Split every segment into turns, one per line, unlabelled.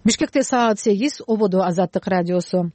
Бишкекте саат 8, ободо Азаттык радиосу.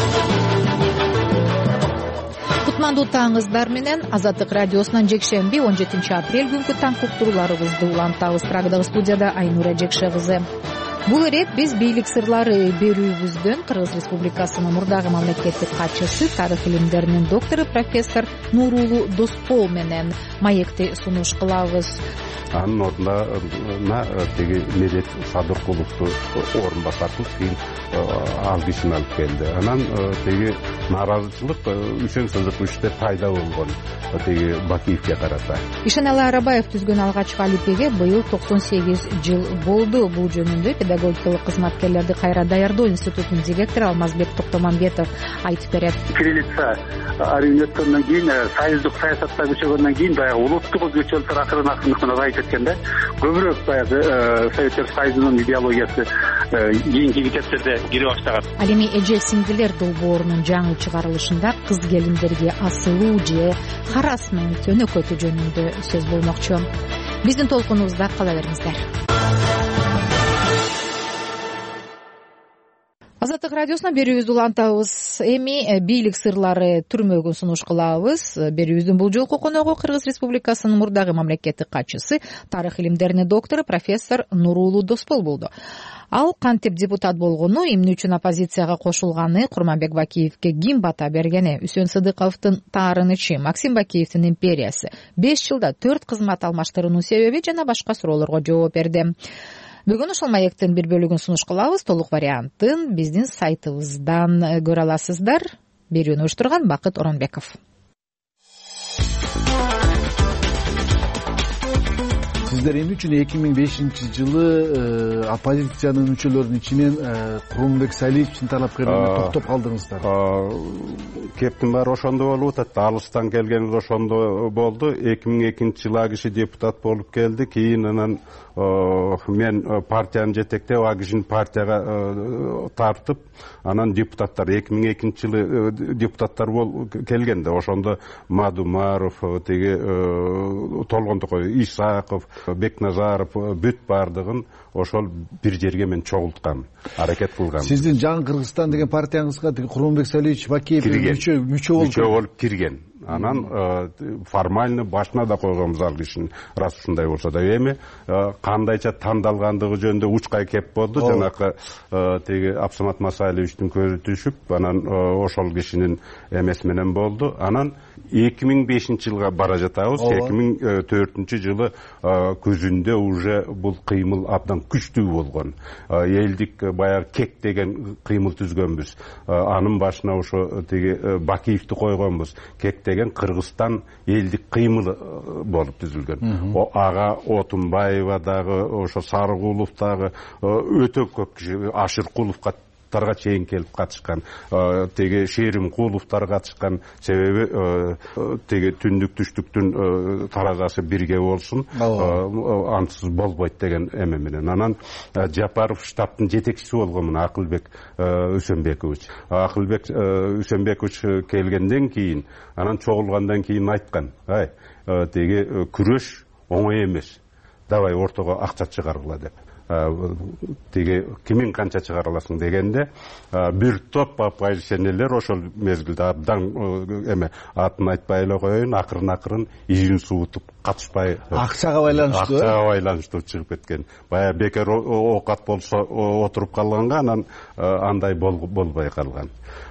Кутмандуу таңыңыздар менен Азаттык радиосунан жекшемби 17 апрель күнкү таң уктурууларыбызды улантабыз. Трагдагы студияда Айнура Жекше кызы. Бул ирет биз бийлик сырлары берүүбүздөн Кыргыз Республикасынын мурдагы мамлекеттик катчысы, тарых илимдеринин доктору профессор Нурулу Доспол менен маекти сунуш кылабыз.
Анын ордуна теги Медет Садыркуловду орун басартып, кийин ал кишини алып келди. Анан теги нааразычылык Үчөн Сыздыковичте пайда болгон теги Бакиевке карата.
Ишеналы Арабаев түзгөн алгачкы алипеге быйыл 98 жыл болду. Бул жөнүндө педагогикалык кызматкерлерди кайра даярдоо институтунун директору Алмазбек Токтомамбетов айтып берет.
Кириллица арыйнөткөндөн кийин, союздук саясатта күчөгөндөн кийин баягы улуттук өзгөчөлүктөр акырын азайып кеткенде көбүрөөк баягы Советтер Союзунун идеологиясы кийинки мектептерде кире баштаган.
Ал эми эже сиңдилер долбоорунун жаңы чыгарылышында кыз келиндерге асылуу же харасмент өнөкөтү жөнүндө сөз болмокчу. Биздин толкунубузда кала бериңиздер. Азаттык радиосуна берүүбүздү улантабыз. Эми бийлик сырлары түрмөгүн сунуш кылабыз. Берүүбүздүн бул жолку коногу Кыргыз Республикасынын мурдагы мамлекеттик катчысы, тарых илимдеринин доктору профессор Нурулу Доспол болду. Ал кантип депутат болгону, эмне үчүн оппозицияга кошулганы, Курманбек Бакиевке ким бата бергени, Үсөн Сыдыковдун таарынычы, Максим Бакиевдин империясы, 5 жылда 4 кызмат алмаштыруунун себеби жана башка суроолорго жооп берди. Бүгүн ушул маектин бир бөлүгүн сунуш кылабыз. Толук вариантын биздин сайтыбыздан көрө аласыздар. Берүүнү уюштурган Бакыт Оронбеков.
Сиздер эмне үчүн 2005-жылы оппозициянын мүчөлөрүнүн ичинен Курманбек Салиевичтин талапкерлигине токтоп калдыңыздар?
Кептин баары ошондо болуп атат. Алыстан келгенибиз ошондо болду. 2002-жылы киши депутат болуп келди. Кийин анан мен партияны жетектеп, а кишини партияга тартып, анан депутаттар 2002-жылы депутаттар келгенде ошондо Мадумаров, теги Толгондокой Исаков, Бекназаров бүт бардыгын ошол бир жерге мен чогулткам, аракет кылгам.
Сиздин Жаңы Кыргызстан деген партияңызга Курманбек Салиевич Бакиев мүчө
болуп кирген. Анан формально башына да койгонбуз ал кишини, рас ушундай болсо да. Эми кандайча тандалгандыгы жөнүндө учкай кеп болду. Жанакы теги Абсамат Масалиевичтин көзү түшүп, анан ошол кишинин эмеси менен болду. Анан 2005-жылга бара жатабыз. 2004-жылы көзүндө уже бул кыймыл абдан күчтүү болгон. Элдик баягы кек деген кыймыл түзгөнбүз. Анын башына ошо теги Бакиевди койгонбуз. Кек деген Кыргызстан элдик кыймылы болуп түзүлгөн. Ага Отунбаева дагы, ошо Сарыгулов дагы өтө көп киши, Ашыркуловго тарга чейин келип катышкан, теги Шеримкуловдор катышкан. Себеби теги түндүк түштүктүн таразасы бирге болсун, ансыз болбойт деген эме менен. Анан Жапаров штабтын жетекчиси болгон Акылбек Үсөнбекович. Акылбек Үсөнбекович келгенден кийин, анан чогулгандан кийин айткан, теги күрөш оңой эмес. Давай ортого акча чыгаргыла деп. Теги кимин канча чыгара аласың дегенде, бир топ оппозиционерлер ошол мезгилде абдан эме атын айтпай эле коеюн, акырын изин суутуп катышпай,
акчага байланыштуу
чыгып кеткен. Бая бекер оокат болсо отуруп калганга, анан андай болбой калган.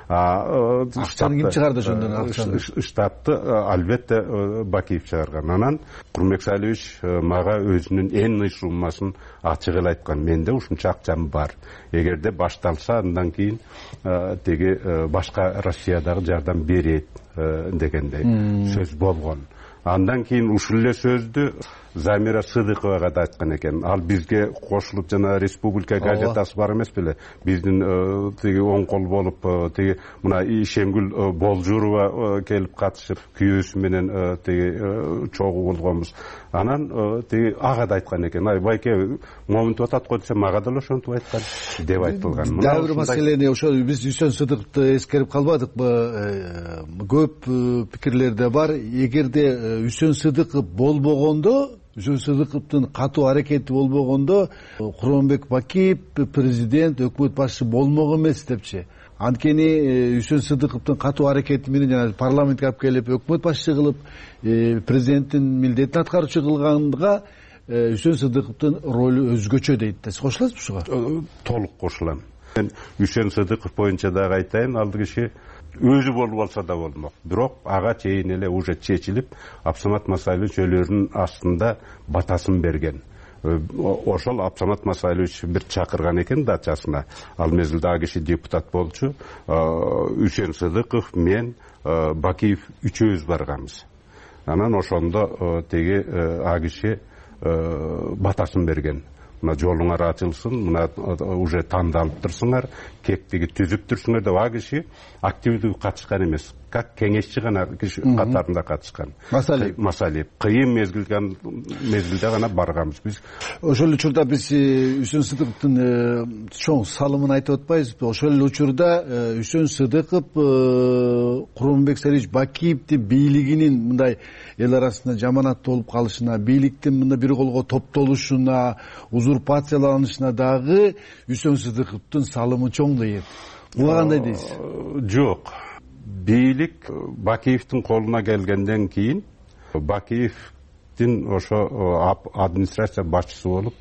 Акчаны ким чыгарды ошондон?
Штабты албетте Бакиев чыгарган. Анан Курманбек Салиевич мага өзүнүн энный суммасын ачык эле айткан. Менде ушунча акчам бар. Эгерде башталса, андан кийин теги башка Россиядагы жардам берет дегендей сөз болгон. Андан кийин ушул эле сөздү Замира Сыдыковага да айткан экен. Ал бизге кошулуп жана республика газетасы бар эмес беле? Биздин теги оң кол болуп, теги мына Ишенгүл Болжурова келип катышып, күйөөсү менен теги чогуу болгонбуз. Анан теги ага да айткан экен. Ай байке, момунтип атат го десе, мага да ошентип айткан деп айтылган.
Дагы бир маселени ошо биз Үсөн Сыдыковду эскерип калбадыкпы? Көп пикирлерде бар. Эгерде Үсөн Сыдыков болбогондо Үчөн Сыдыковдун катуу аракети болбогондо Курманбек Бакиев президент, өкмөт башчы болмок эмес депчи. Анткени Үчөн Сыдыковдун катуу аракети менен жана парламентке алып келип өкмөт башчы кылып, президенттин милдетин аткаруучу кылганга Үчөн Сыдыковдун ролу өзгөчө дейт да. Сиз кошуласызбы ушуга?
Толук кошулам. Мен Үчөн Сыдыков боюнча дагы айтайын, ал киши өзү болуп алса да болмок. Бирок ага чейин эле уже чечилип, Абсамат Масайлович өлөрүнүн астында батасын берген. Ошол Абсамат Масайлович бир чакырган экен дачасына. Ал мезгилде ага киши депутат болчу. Үчөн Сыдыков, мен, Бакиев үчөөбүз барганбыз. Анан ошондо теги ага киши батасын берген. Мына жолуңар ачылсын, мына уже тандалыптырсыңар, кептиги түзүптүрсүңөр деп ага киши активдүү катышкан эмес. Как кеңешчи гана киши катарында катышкан. Масалиев. Кыйын мезгилде гана барганбыз биз.
Ошол эле учурда биз Үчөн Сыдыковдун чоң салымын айтып атпайбызбы? Ошол эле учурда Үчөн Сыдыков Курманбек Сарыевич Бакиевдин бийлигинин мындай эл арасында жаманат болуп калышына, бийликтин мында бир колго топтолушуна, узурпацияланышына дагы Үчөн Сыдыковдун салымы чоң дейт. Буга кандай дейсиз?
Жок. Бийлик Бакиевдин колуна келгенден кийин Бакиевдин ошо администрация башчысы болуп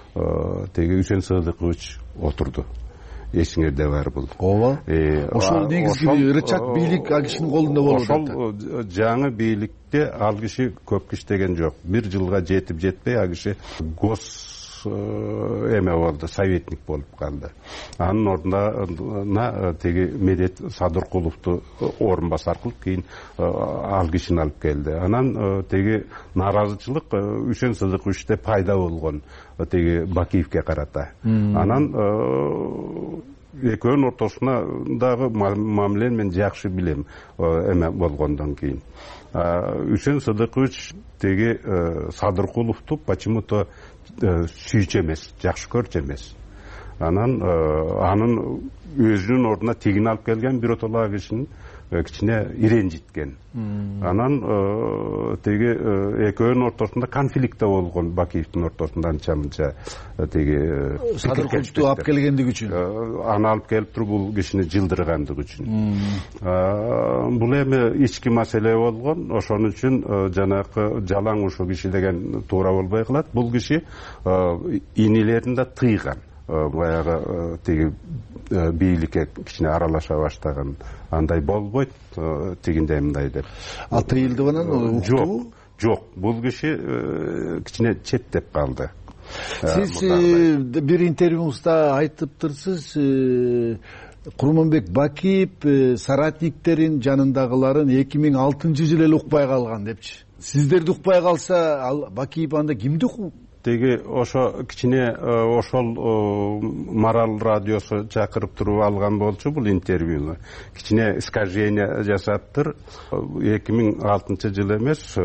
теги Үчөн Сыдыкович отурду. Эсиңерде бар бул.
Ооба. Ошол негизги рычаг бийлик ал кишинин колунда болот.
Ошол жаңы бийликте ал киши көп иштеген жок. Бир жылга жетип жетпей ал киши гос эме болду, советник болуп калды. Анын ордуна теги Медет Садыркуловду орун басар кылып, кийин ал кишини алып келди. Анан теги нааразычылык Үчөн Сыдыковичте пайда болгон теги Бакиевке карата. Анан экөөнүн ортосуна дагы мамилени мен жакшы билем эме болгондон кийин. Үчөн Сыдыкович теги Садыркуловду почему-то сүйчү эмес, жакшы көрчү эмес. Анан анын өзүнүн ордуна тигин алып келген биротоло кишинин кичине иренжиткен. Анан теги экөөнүн ортосунда конфликт болгон, Бакиевдин ортосунда анча-мынча теги
Садыркуловду алып келгендиги үчүн.
Аны алып келип туруп бул кишини жылдыргандыгы үчүн. Бул эми ички маселе болгон. Ошон үчүн жанакы жалаң ушул киши деген туура болбой калат. Бул киши инилерин да тыйган. Баягы теги бийликке кичине аралаша баштаган. Андай болбойт, тигиндей мындай деп.
Ал тыйылды анан уктубу?
Жок, бул киши кичине четтеп калды.
Сиз бир интервьюңузда айтыптырсыз, Курманбек Бакиев соратниктерин жанындагыларын 2006-жылы эле укпай калган депчи. Сиздерди укпай калса, ал Бакиев анда кимди укуп?
Теги ошо кичине ошол Марал радиосу чакырып туруп алган болчу бул интервьюну. Кичине искажение жасаптыр. 2006-жылы эмес,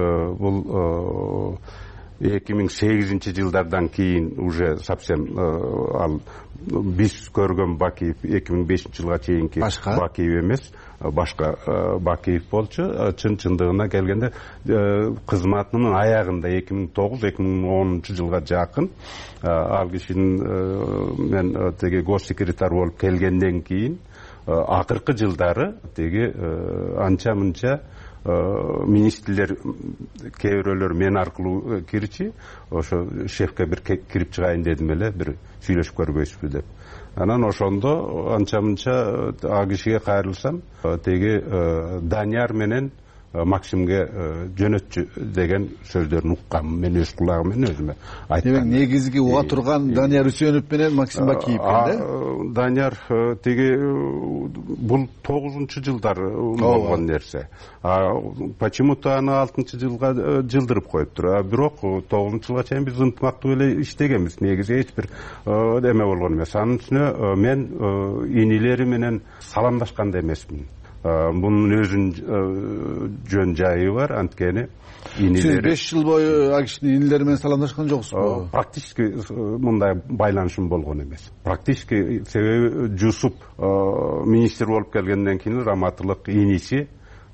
бул 2008-жылдардан кийин уже совсем ал биз көргөн Бакиев 2005-жылга чейинки Бакиев эмес, башка Бакиев болчу. Чын-чындыгына келгенде кызматынын аягында 2009-2010-жылга жакын ал кишинин мен теги госсекретарь болуп келгенден кийин акыркы жылдары теги анча-мынча министрлер кээ бирөөлөр мен аркылуу кирчи, ошо шефке бир кирип чыгайын дедим эле, бир сүйлөшүп көрбөйсүзбү деп. Анан ошондо анча-мынча а кишиге кайрылсам, теги Данияр менен Максимге жөнөтчү деген сөздөрүн уккам мен өз кулагым менен өзүмө айткам.
Демек негизги уга турган Данияр Үсөнов менен Максим Бакиев да?
Данияр теги бул 9-жылдар болгон нерсе. Почему-то аны 6-жылга жылдырып коюптур. Бирок 9-жылга чейин биз ынтымактуу эле иштегенбиз. Негизи эч бир эме болгон эмес. Анын үстүнө мен инилери менен саламдашкан да эмесмин. Bunun özün жөн жайы бар, анткени инилери.
Сиз 5 жыл бою акишнин инилери менен саламдашкан жоксузбу?
Практически мындай байланышым болгон эмес. Практически себеби Жусуп министр болуп келгенден кийин Раматылык иниси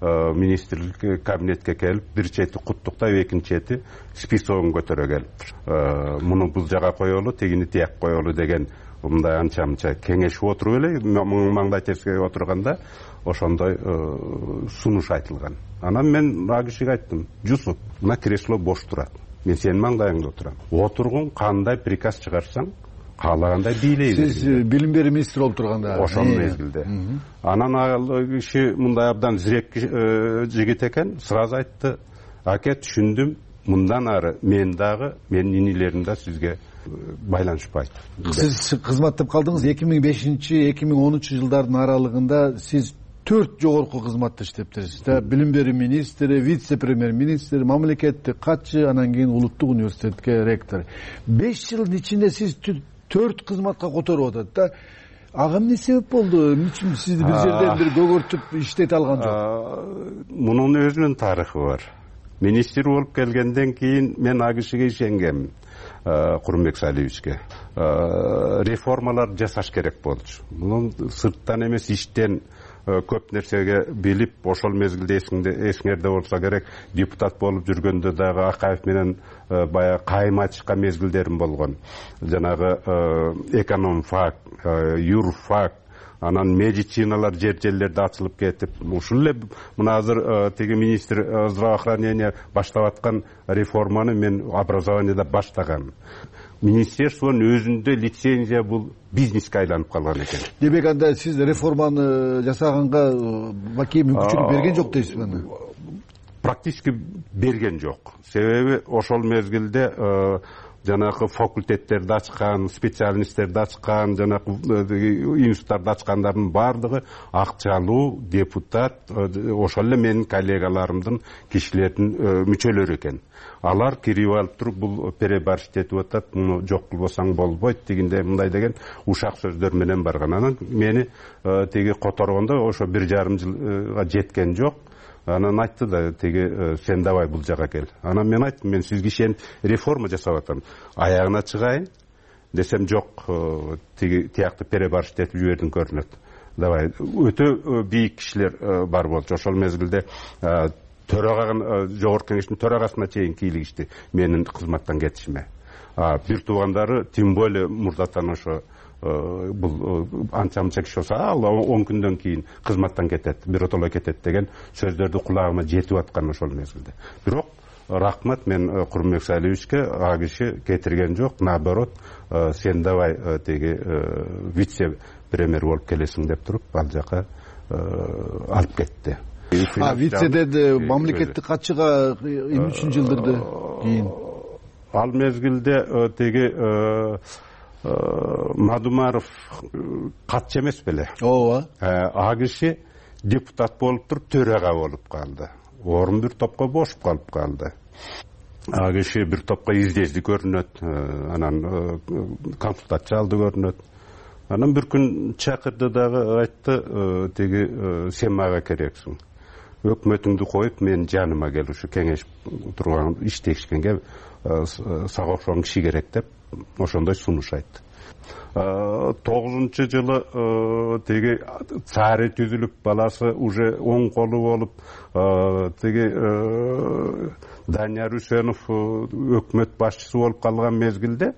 министрлик кабинетке келип бир чети куттуктап, экинчи чети списогун көтөрө келиптир. Муну бул жага коелу, тигини тияк коелу деген мындай анча-мынча кеңешип отуруп эле маңдай терскеге отурганда ошондой сунуш айтылган. Анан мен ал кишиге айттым: Жусуп, мына кресло бош турат. Мен сенин маңдайыңда отурам. Отургун, кандай приказ чыгарсаң, каалагандай бийлей бер.
Сиз билим берүү министри болуп турганда
ошол мезгилде. Анан ал киши мындай абдан зирек жигит экен, сразу айтты: Аке, түшүндүм, мындан ары мен дагы, менин инилерим да сизге байланышпайт.
Сиз кызматтап калдыңыз 2005-2010 жылдардын аралыгында. Сиз 4 жогорку кызматта иштептирсиз. Билим берүү министри, вице-премьер-министр, мамлекеттик катчы, анан кийин улуттук университетке ректор. 5 жылдын ичинде сиз 4 кызматка которуп атат. Ага эмне себеп болду? Эмне сизди бир жерден бир көгөртүп иштете алган жок?
Мунун өзүнүн тарыхы бар. Министр болуп келгенден кийин мен ал кишиге ишенгем, Курманбек Салиевичке. Реформалар жасаш керек болчу. Мунун сырттан эмес, иштен көп нерсеге билип, ошол мезгилде эсиңерде болсо керек, депутат болуп жүргөндө дагы Акаев менен баягы кайым ачышкан мезгилдерим болгон. Жанагы экономфак, юрфак, анан медициналар жерлерде ачылып кетип, ушул эле мына азыр тиги министр здравоохранения баштап аткан реформаны мен образованияда баштагам. Министерствонун өзүндө лицензия бул бизнеске айланып калган экен.
Демек анда сиз реформаны жасаганга Бакиев мүмкүнчүлүк берген жок дейсизби?
Практически берген жок. Себеби ошол мезгилде жанагы факультеттерди ачкан, специалисттерди ачкан, жанагы институттарды ачкандардын баардыгы акчалуу депутат, ошол эле менин коллегаларымдын, кишилердин мүчөлөрү экен. Алар кирип алып туруп, бул перебарщик этип атат, муну жок кылбасаң болбойт дегенде мындай деген ушак сөздөр менен барган. Анан мени тиги которгондо ошо 1,5 жылга жеткен жок. Анан айтты да, тиги сен давай бул жага кел. Анан мен айттым: мен сизге ишенип реформа жасап атам, аягына чыгайын десем жок, тиги тиякты перебарщик этип жибердиң көрүнөт. Давай, өтө бийик кишилер бар болчу. Ошол мезгилде төраган жогорку кеңештин төрагасына чейин кийлигишти менин кызматтан кетишиме. Бир туугандары тем более мурдатан ошо бул анча-мынча киши болсо, ал 10 күндөн кийин кызматтан кетет, биротоло кетет деген сөздөрдү кулагыма жетип аткан ошол мезгилде. Бирок рахмат, мен Курманбек Салиевичке ал киши кетирген жок, наоборот, сен давай тиги вице-премьер болуп келесиң деп туруп ал жака алып кетти.
Вицеден мамлекеттик катчыга эмне үчүн жылдырды кийин?
Ал мезгилде тиги Мадумаров катчы эмес беле?
Ооба.
А киши депутат болуп туруп төрага болуп калды. Орун бир топко бошуп калып калды. А киши бир топко издезди көрүнөт, анан консультация алды көрүнөт. Анан бир күн чакырды дагы, айтты: тиги сен мага керексиң. Өкмөтүңдү коюп мен жаныма кел, ушу кеңешип турган иштешкенге сага окшогон киши керек деп ошондой сунуш айтты. 9-жылы тиги цари түзүлүп, баласы уже оң колу болуп, тиги Данияр Үсөнов өкмөт башчысы болуп калган мезгилде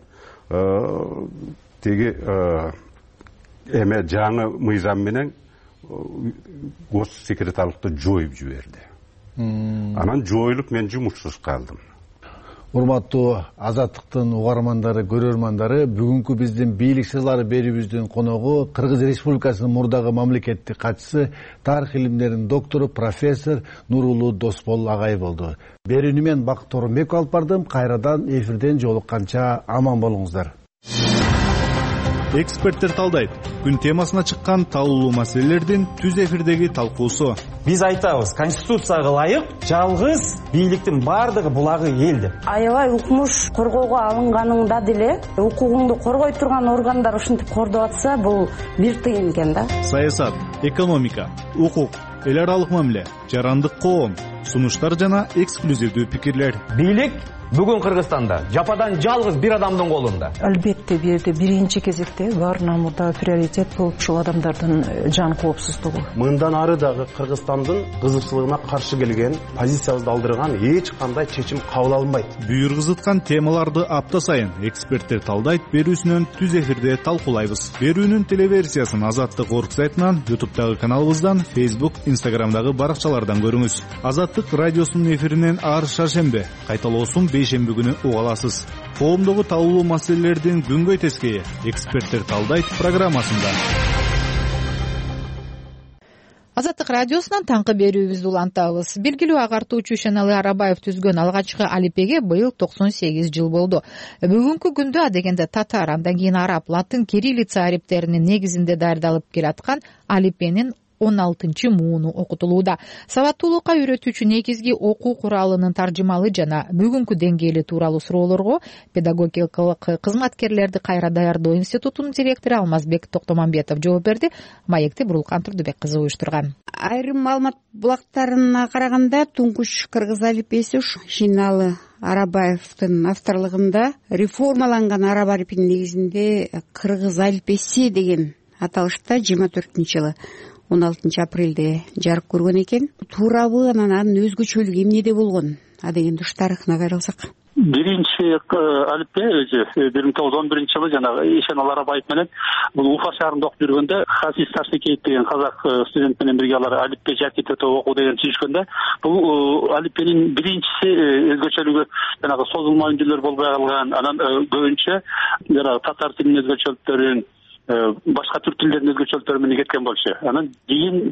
тиги эме жаңы мыйзам менен гос секретарлыкты жоюп жиберди. Анан жоюлуп мен жумушсуз калдым.
Урматтуу Азаттыктын угармандары, көрөрмандары, бүгүнкү биздин бийлик сырлары берүүбүздүн коногу Кыргыз Республикасынын мурдагы мамлекеттик катчысы, тарых илимдеринин доктору, профессор Нурулуу Досбол агай болду. Берүүнү мен Бакыт Оронбеков алып бардым. Кайрадан эфирден жолукканча аман болуңуздар.
Эксперттер талдайт. Күн темасына чыккан талуулуу маселелердин түз эфирдеги талкуусу.
Биз айтабыз, конституцияга ылайык жалгыз бийликтин бардыгы булагы эл деп.
Аябай укмуш коргоого алынганыңда деле укугуңду коргой турган органдар ушинтип кордоп атса, бул бир тыйын экен да.
Саясат, экономика, укук, эл аралык мамиле, жарандык коом, сунуштар жана эксклюзивдүү пикирлер.
Бийлик Бүгүн Кыргызстанда жападан жалгыз бир адамдын колунда.
Албетте бул жерде биринчи кезекте баарынан мурда приоритет болуп ушул адамдардын жан коопсуздугу.
Мындан ары дагы Кыргызстандын кызыкчылыгына каршы келген, позициябызды алдырган эч кандай чечим кабыл алынбайт.
Бүйүр кызыткан темаларды апта сайын эксперттер талдайт, берүүсүнөн түз эфирде талкуулайбыз. Берүүнүн телеверсиясын Азаттык орг сайтынан, YouTube'дагы каналыбыздан, Facebook, Instagram'дагы баракчалардан көрүңүз. Азаттык радиосунун эфиринен ар шаршембе, кайталоосун бейшемби күнү уга аласыз. Коомдогу талкуулуу маселелердин күнгөй тескейи эксперттер талдайт программасында.
Азаттык радиосунан таңкы берүүбүздү улантабыз. Белгилүү агартуучу Ишеналы Арабаев түзгөн алгачкы алипеге быйыл 98 жыл болду. Бүгүнкү күндө адегенде татар, андан кийин араб, латын, кириллица ариптеринин негизинде даярдалып келаткан алипенин 16 мууну окутулууда. Сабаттуулукка үйрөтүүчү негизги окуу куралынын таржымалы жана бүгүнкү деңгээли тууралуу суроолорго педагогикалык кызматкерлерди кайра даярдоо институтунун директору Алмазбек Токтомамбетов жооп берди. Маекти Бурулкан Турдубек кызы уюштурган.
Айрым маалымат булактарына караганда туңгуч кыргыз алипеси Ишеналы Арабаевдин авторлугунда реформаланган араб алипинин негизинде кыргыз алипеси деген аталышта 24-жылы 16 апрелде жарык көргөн экен. Туурабы анан өзгөчөлүгү эмнеде болгон? Адегенде уш тарыхына кайрылсак.
Биринчи алипе өзү 1911-жылы жанагы Ишеналы Арабаев менен бул Уфа шаарында окуп жүргөндө Хасис Ташникеев деген казак студент менен бирге алар алипе жакет окуу деген түзүшкөндө бул алипенин биринчиси өзгөчөлүгү жанагы созулма үндүлөр болбой калган, анан көбүнчө жанагы татар тилинин өзгөчөлүктөрүн, башка түрк тилдеринин өзгөчөлүктөрү менен кеткен болчу. Анан кийин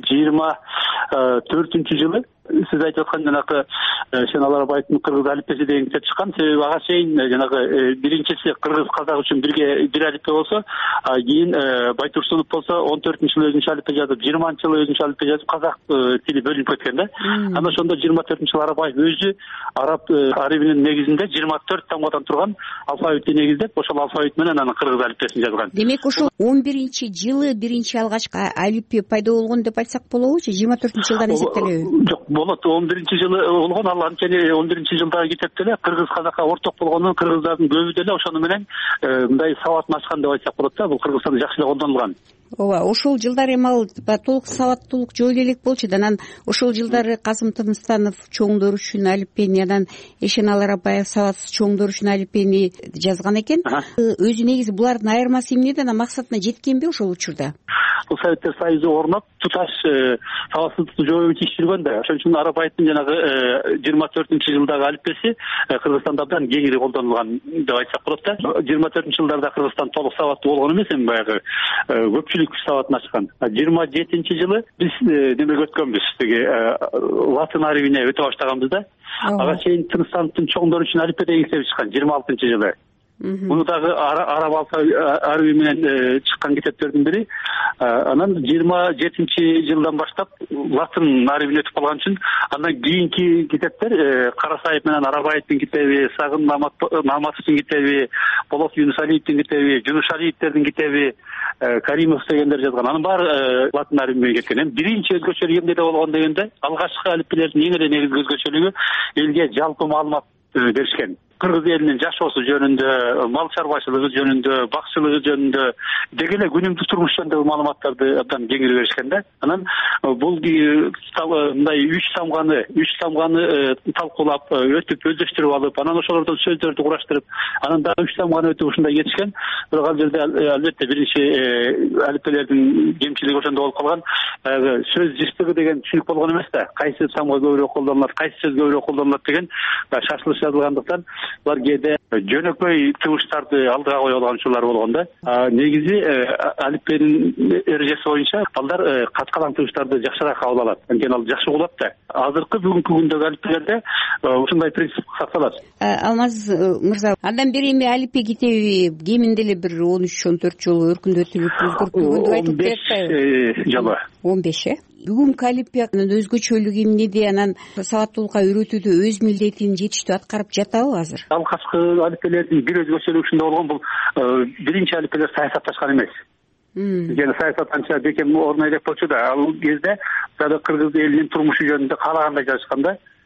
24-жылы сиз айтып аткан жанагы Ишеналы Арабаевдин кыргыз алипеси деген китеп чыккан. Себеби ага чейин жанагы биринчиси кыргыз казак үчүн бир алипе болсо, кийин Байтурсунов болсо 14-жылы өзүнчө алипе жазып, 20-жылы өзүнчө алипе жазып, казак тили бөлүнүп кеткен да. Анан ошондо 24-жылы Арабаев өзү араб арабинин негизинде 24 тамгадан турган алфавитти негиздеп, ошол алфавит менен анан кыргыз алипесин жазган.
Демек ошол 11-жылы биринчи алгачкы алипе пайда болгон деп айтсак болобучу? 24-жылдан эсептелеби?
Жок, болот. 11-жылы болгон, ал анткени 11-жылдагы китепте эле кыргыз казакка орток болгону, кыргыздардын көбү деле ошону менен мындай сабатын ачкан деп айтсак болот да. Бул Кыргызстанда жакшы эле колдонулган.
Ооба, ошол жылдары эми ал толук сабаттуулук жок элек болчу да. Анан ошол жылдары Касым Тыныстанов чоңдор үчүн алипени, анан Ишеналы Арабаев сабатсыз чоңдор үчүн алипени жазган экен. Өзү негизи булардын айырмасы эмнеде, анан максатына жеткенби ошол учурда?
Бул Советтер Союзу орноп, туташ сабатсыздыкты жоюу тиеш жүргөн да. Ошон үчүн Арабаевдин жанагы 24-жылдагы алипеси Кыргызстанда абдан кеңири колдонулган деп айтсак болот да. 24-жылдарда Кыргызстан толук сабаттуу болгон эмес, эми баягы көпчүлүк сабатын ачкан. 27-жылы биз демек өткөнбүз, теги латын арабине өтө баштаганбыз да. Ага чейин Тыныстановдун чоңдор үчүн алипе деген китеби чыккан 26-жылы. Муну дагы араб араби менен чыккан китептердин бири. Анан 27-жылдан баштап латын арабине өтүп калган үчүн андан кийинки китептер Карасаев менен Арабаевдин китеби, Сагын Наматовдун китеби, Болот Юнусалиевдин китеби, Жунушалиевдердин китеби, Каримов дегендер жазган. Анын баары латын араби менен кеткен. Эми биринчи өзгөчөлүгү эмнеде болгон дегенде, алгачкы алипелердин эң эле негизги өзгөчөлүгү элге жалпы маалымат беришкен. Кыргыз элинин жашоосу жөнүндө, мал чарбачылыгы жөнүндө, бакчылыгы жөнүндө, деги эле күнүмдүк турмуш жөнүндөгү маалыматтарды абдан кеңири беришкен да. Анан бул мындай 3 тамганы талкуулап, өтүп, өздөштүрүп алып, анан ошолордон сөздөрдү кураштырып, анан дагы 3 тамганы өтүп ушундай кетишкен. Бирок ал жерде албетте биринчи алипелердин кемчилиги ошондо болуп калган. Сөз жыштыгы деген түшүнүк болгон эмес да. Кайсы тамга көбүрөөк колдонулат, кайсы сөз көбүрөөк колдонулат деген шашылыш жазылгандыктан булар кээде жөнөкөй тыбыштарды алдыга коюп алган учурлар болгон да. Негизи алипенин эрежеси боюнча балдар каткалаң тыбыштарды жакшыраак кабыл алат. Анткени ал жакшы угулат да. Азыркы бүгүнкү күндөгү алипелерде ушундай принцип сакталат.
Алмаз мырза, андан бери эми алипе китеби кеминде эле бир 13-14 жолу өркүндөтүлүп өзгөртүлгөн деп айтып берет.
Жолу
15 Бүгүнкү алипенин өзгөчөлүгү эмнеде, анан сабаттуулукка үйрөтүүдө өз милдетин жетиштүү аткарып жатабы азыр?
Алгачкы алипелердин бир өзгөчөлүгү ушунда болгон, бул биринчи алипелер саясатташкан эмес. Жана саясат анча бекем орун элек болчу да. Ал кезде кыргыз элинин турмушу жөнүндө каалагандай жазышкан да.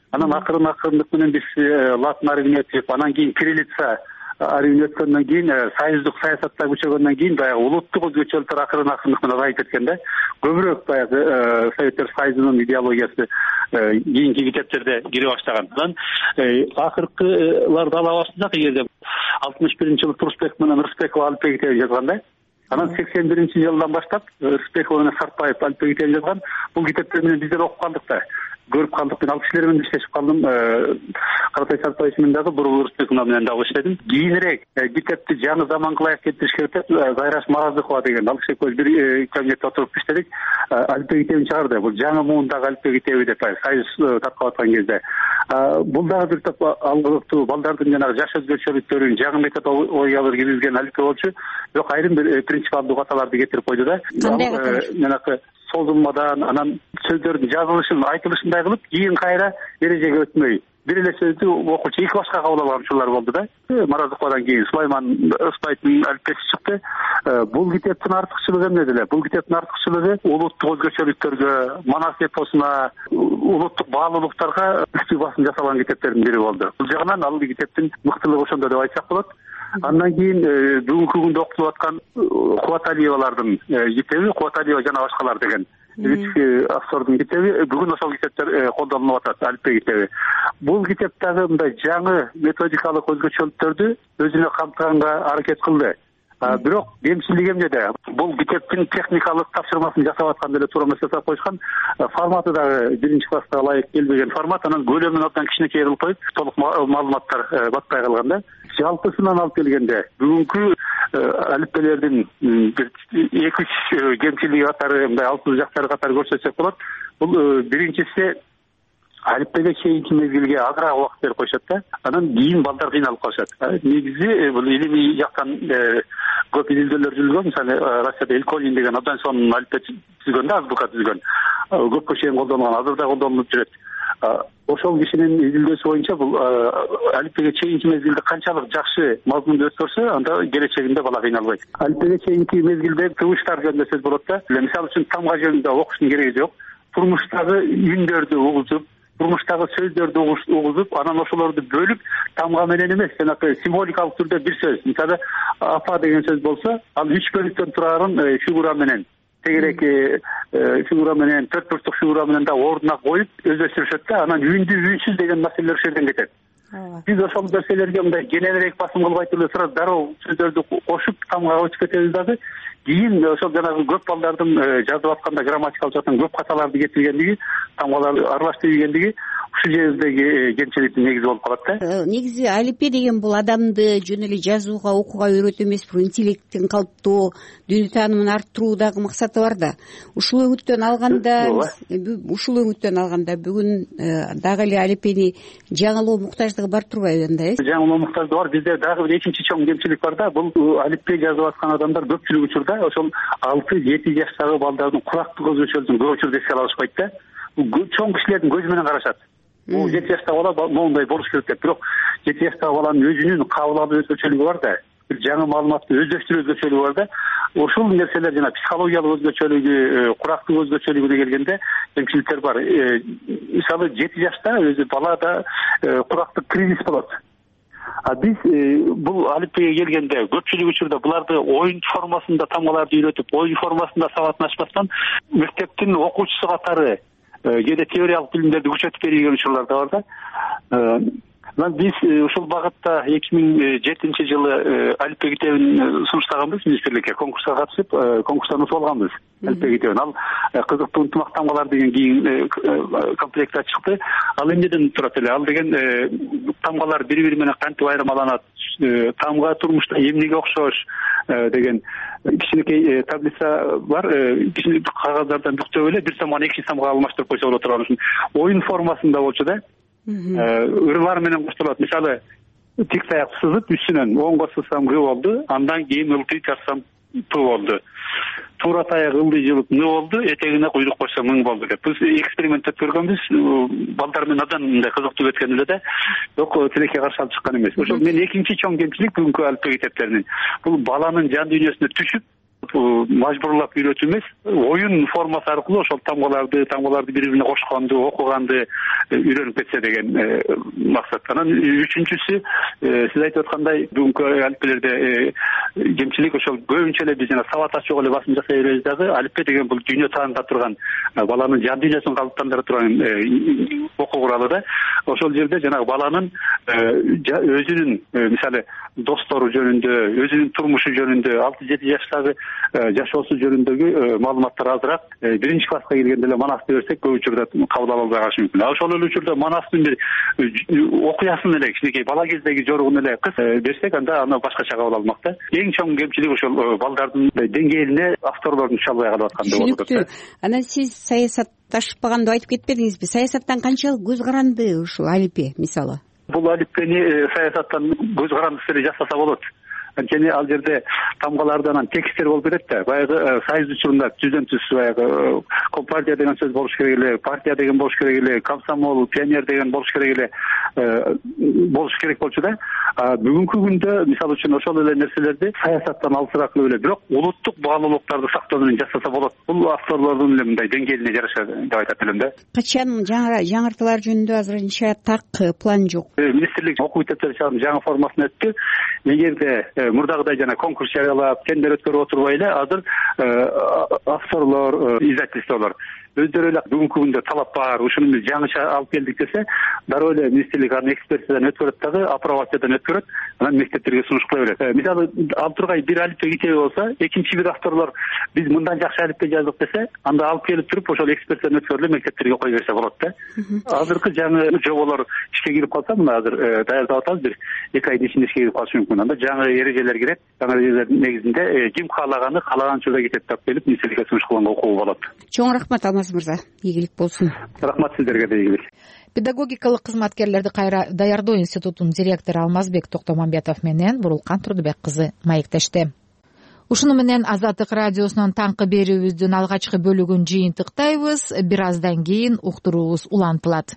Анан акырындык менен биз латын арабин өтүп, анан кийин кириллица арабин өткөндөн кийин союздук саясатта күчөгөндөн кийин баягы улуттук өзгөчөлүктөр акырындык менен азайып кеткенде көбүрөөк баягы Советтер Союзунун идеологиясы кийинки китептерде кире баштаган. Анан акыркыларды ала баштасак, эгерде 61-жылы Турсбек менен Рыспекова алифбе китебин жазганда, анан 81-жылдан баштап Рыспекова менен Сартбаев алифбе китебин жазган. Бул китептер менен биздер окуп калдык да, көрүп калдык. Мен ал кишилер менен иштешип калдым. Каратай Сартбаев менен дагы, Бурул Рыспекова менен дагы иштедим. Кийинирээк китепти жаңы заманга ылайык келтириш керек деп Зайраш Мараздыкова деген ал киши бир кабинетте отуруп иштедик. Алифбе китебин чыгарды. Бул жаңы муундагы алифбе китеби деп союз таркап аткан кезде. Бул дагы бир топ алгылыктуу балдардын жанагы жаш өзгөчөлүктөрүн жаңы методологиялар киргизген алифбе болчу. Бирок айрым бир принципиалдуу каталарды кетирип койду да. Жанагы созулмадан, анан сөздөрдүн жазылышын, айтылышындай кылып, кийин кайра эрежеге өтмөй, бир эле сөздү окуучу эки башка кабыл алган учурлар болду да. Мараздыковадан кийин Сулайман Ыспаевдин алифбеси чыкты. Бул китептин артыкчылыгы эмнеде эле? Бул китептин артыкчылыгы улуттук өзгөчөлүктөргө, манас эпосуна, улуттук баалуулуктарга күчтүү басым жасалган китептердин бири болду. Бул жагынан ал китептин мыктылыгы ошондо деп айтсак болот. Андан кийин бүгүнкү күндө окутулуп аткан Кубаталиевалардын китеби, Кубаталиева жана башкалар деген автордун китеби, бүгүн ошол китептер колдонулуп атат, алифбе китеби. Бул китеп дагы мындай жаңы методикалык өзгөчөлүктөрдү өзүнө камтыганга аракет кылды. Бирок кемчилиги эмнеде? Бул китептин техникалык тапшырмасын жасап атканда эле туура эмес жасап койушкан. Форматы дагы биринчи класска ылайык келбеген формат, анан көлөмүн абдан кичинекей кылып коюп, толук маалыматтар батпай калган да. Жалпысынан алып келгенде бүгүнкү алифбелердин 2-3 кемчилиги катары, мындай алпыз жактары катары көрсөтсөк болот. Бул биринчиси алифбеге чейинки мезгилге азыраак убакыт берип коюшат да. Анан кийин балдар кыйналып калышат. Негизи бул илимий жактан көп изилдөөлөр жүргөн. Мисалы Россияда Эльколин деген абдан сонун алифбе түзгөн да, азбука түзгөн. Көпкө чейин колдонулган, азыр да колдонулуп жүрөт. Ошол кишинин изилдөөсү боюнча бул алифбеге чейинки мезгилде канчалык жакшы мазмунду өткөрсө, анда келечегинде бала кыйналбайт. Алифбеге чейинки мезгилде тыбыштар жөнүндө сөз болот да. Мисалы үчүн тамга жөнүндө окуштун кереги жок. Турмуштагы үндөрдү угузуп, турмуштагы сөздөрдү угузуп, анан ошолорду бөлүп, тамга менен эмес, жанагы символикалык түрдө бир сөз. Мисалы, апа деген сөз болсо, ал 3 бөлүктөн турган фигура менен, тегерек фигура менен, 4 бурчтук фигура менен да ордуна коюп өздөштүрүшөт да, анан үндү үнсүз деген маселелер ошол жерден кетет. Биз ошол нерселерге мындай кененирээк басым кылбай туруп сразу дароо сөздөрдү кошуп тамгага өтүп кетебиз дагы. Кийин ошол жанагы көп балдардын жазып атканда грамматикалык жактан көп каталарды кетиргендиги, тамгаларды аралаштырып ийгендиги ушул жердеги кемчиликтин негизи болуп калат да.
Негизи алифбе деген бул адамды жөн эле жазууга, окууга үйрөтүү эмес, бул интеллекттин калыптоо, дүйнө таанымын арттыруу дагы максаты бар да. Ушул өңүттөн алганда бүгүн дагы эле алифбени жаңылоо муктаждыгы бар турбайбы анда?
Жаңылоо муктаждыгы бар. Бизде дагы бир экинчи чоң кемчилик бар да. Бул алифбе жазып аткан адамдар көпчүлүк учурда ошол 6-7 жаштагы балдардын курактык өзгөчөлүгүн көп учурда эске алышпайт да. Чоң кишилердин көзү менен карашат. Бул 7 жаштагы бала моундай болуш керек деп. Бирок 7 жаштагы баланын өзүнүн кабыл алуу өзгөчөлүгү бар да. Бир жаңы маалыматты өздөштүрүү өзгөчөлүгү бар да. Ошол нерселер жана психологиялык өзгөчөлүгү, курактык өзгөчөлүгүнө келгенде кемчиликтер бар. Мисалы 7 жашта өзү балада курактык кризис болот. Биз бул алифбеге келгенде көпчүлүк учурда буларды оюн формасында тамгаларды үйрөтүп, оюн формасында сабатын ачпастан мектептин окуучусу катары кээде теориялык билимдерди күчөтүп берген учурлар да бар да. Биз ушул багытта 2007 жылы алифбе китебин сунуштаганбыз министрликке, конкурска катышып, конкурстан утуп алганбыз алифбе китебин. Ал кызыктуу ынтымак тамгалар деген кийин комплектте чыкты. Ал эмнеден турат эле? Ал деген тамгалар бири-бири менен кантип айырмаланат, тамга турмушта эмнеге окшош деген кичинекей таблица бар. Кичинекей кагаздардан бүктөп эле бир сомго 2 сомго алмаштырып койсо болот турган ушун оюн формасында болчу да. Ырлар менен коштолот. Мисалы, тик таяк сызып үстүнөн оңго сызсам Г болду, андан кийин ылдый тарсам П болду. Туура таяк ылдый жылып Н болду, этегине куйрук койсом Ң болду деп. Биз эксперимент өткөргөнбүз. Балдар менен абдан мындай кызыктуу өткөн эле да. Бирок тилекке каршы алып чыккан эмес. Ошол мен экинчи чоң кемчилик бүгүнкү алифбе китептеринин. Бул баланын жан дүйнөсүнө түшүп, мажбурлап үйрөтүү эмес, оюн формасы аркылуу ошол тамгаларды бири бирине кошконду, окуганды үйрөнүп кетсе деген максат. Анан үчүнчүсү, сиз айтып аткандай бүгүнкү алиппелерде кемчилик ошол көбүнчө эле биз жана сабат ачууга эле басым жасай беребиз дагы. Алиппе деген бул дүйнө тааныта турган, баланын жан дүйнөсүн калыптандыра турган окуу куралы да. Ошол жерде жанагы баланын өзүнүн мисалы достору жөнүндө, өзүнүн турмушу жөнүндө, 6-7 жаштагы жашоосу жөнүндөгү маалыматтар азыраак биринчи класска келгенде эле манасты берсек көп учурда кабыл ала албай калышы мүмкүн. Ошол эле учурда манастын бир окуясын эле, кичинекей бала кездеги жоругун эле берсек, анда аны башкача кабыл алмак да. Эң чоң кемчилик ошол балдардын деңгээлине авторлордун түшө албай калып аткандыгы болуп атат.
Түшүнүктүү. Анан сиз саясатташпаганды айтып кетпедиңизби? Саясаттан канчалык көз каранды ушул алиппе мисалы?
Бул алиппени саясаттан көз карандысыз эле жасаса болот. Анткени ал жерде тамгаларда анан тексттер болуп кетет да. Баягы союз учурунда түздөн түз баягы компартия деген сөз болуш керек эле, партия деген болуш керек эле, комсомол, пионер деген болуш керек эле, болуш керек болчу да. Бүгүнкү күндө мисалы үчүн ошол эле нерселерди саясаттан алысыраак кылып эле, бирок улуттук баалуулуктарды сактоо менен жасаса болот. Бул авторлордун эле мындай деңгээлине жараша деп айтат элем да.
Качан жаңыртуулар жөнүндө азырынча так план жок.
Министрлик окуу мектептери чыгарып жаңы формасына өттү. Эгерде мурдагыдай жана конкурс жарыялап, тендер өткөрүп отурбай эле азыр авторлор, издательстволор өздөрү эле бүгүнкү күндө талап бар, ушуну биз жаңыча алып келдик десе, дароо эле министрлик аны экспертизадан өткөрөт дагы, апробациядан өткөрөт, анан мектептерге сунуш кыла берет. Мисалы, ал тургай бир алиппе китеби болсо, экинчи бир авторлор биз мындан жакшы алиппе жаздык десе, анда алып келип туруп ошол экспертизадан өткөрүлүп мектептерге кое берсе болот да. Азыркы жаңы жоболор ишке кирип калса, мына азыр даярдап атабыз, бир 2 айдын ичинде ишке кирип калышы мүмкүн. Анда жаңы эрежелер кирет, жаңы эрежелер негизинде ким каалаганы каалаган учурда китепти алып келип министрликке сунуш кылганга укугу болот.
Чоң рахмат Алмаз мырза. Ийгилик болсун.
Рахмат сиздерге да, ийгилик.
Педагогикалык кызматкерлерди кайра даярдоо институтунун директору Алмазбек Токтомамбетов менен Бурулкан Турдубек кызы маектешти. Ушуну менен Азаттык радиосунун таңкы берүүбүздүн алгачкы бөлүгүн жыйынтыктайбыз. Бир аздан кийин уктуруубуз улантылат.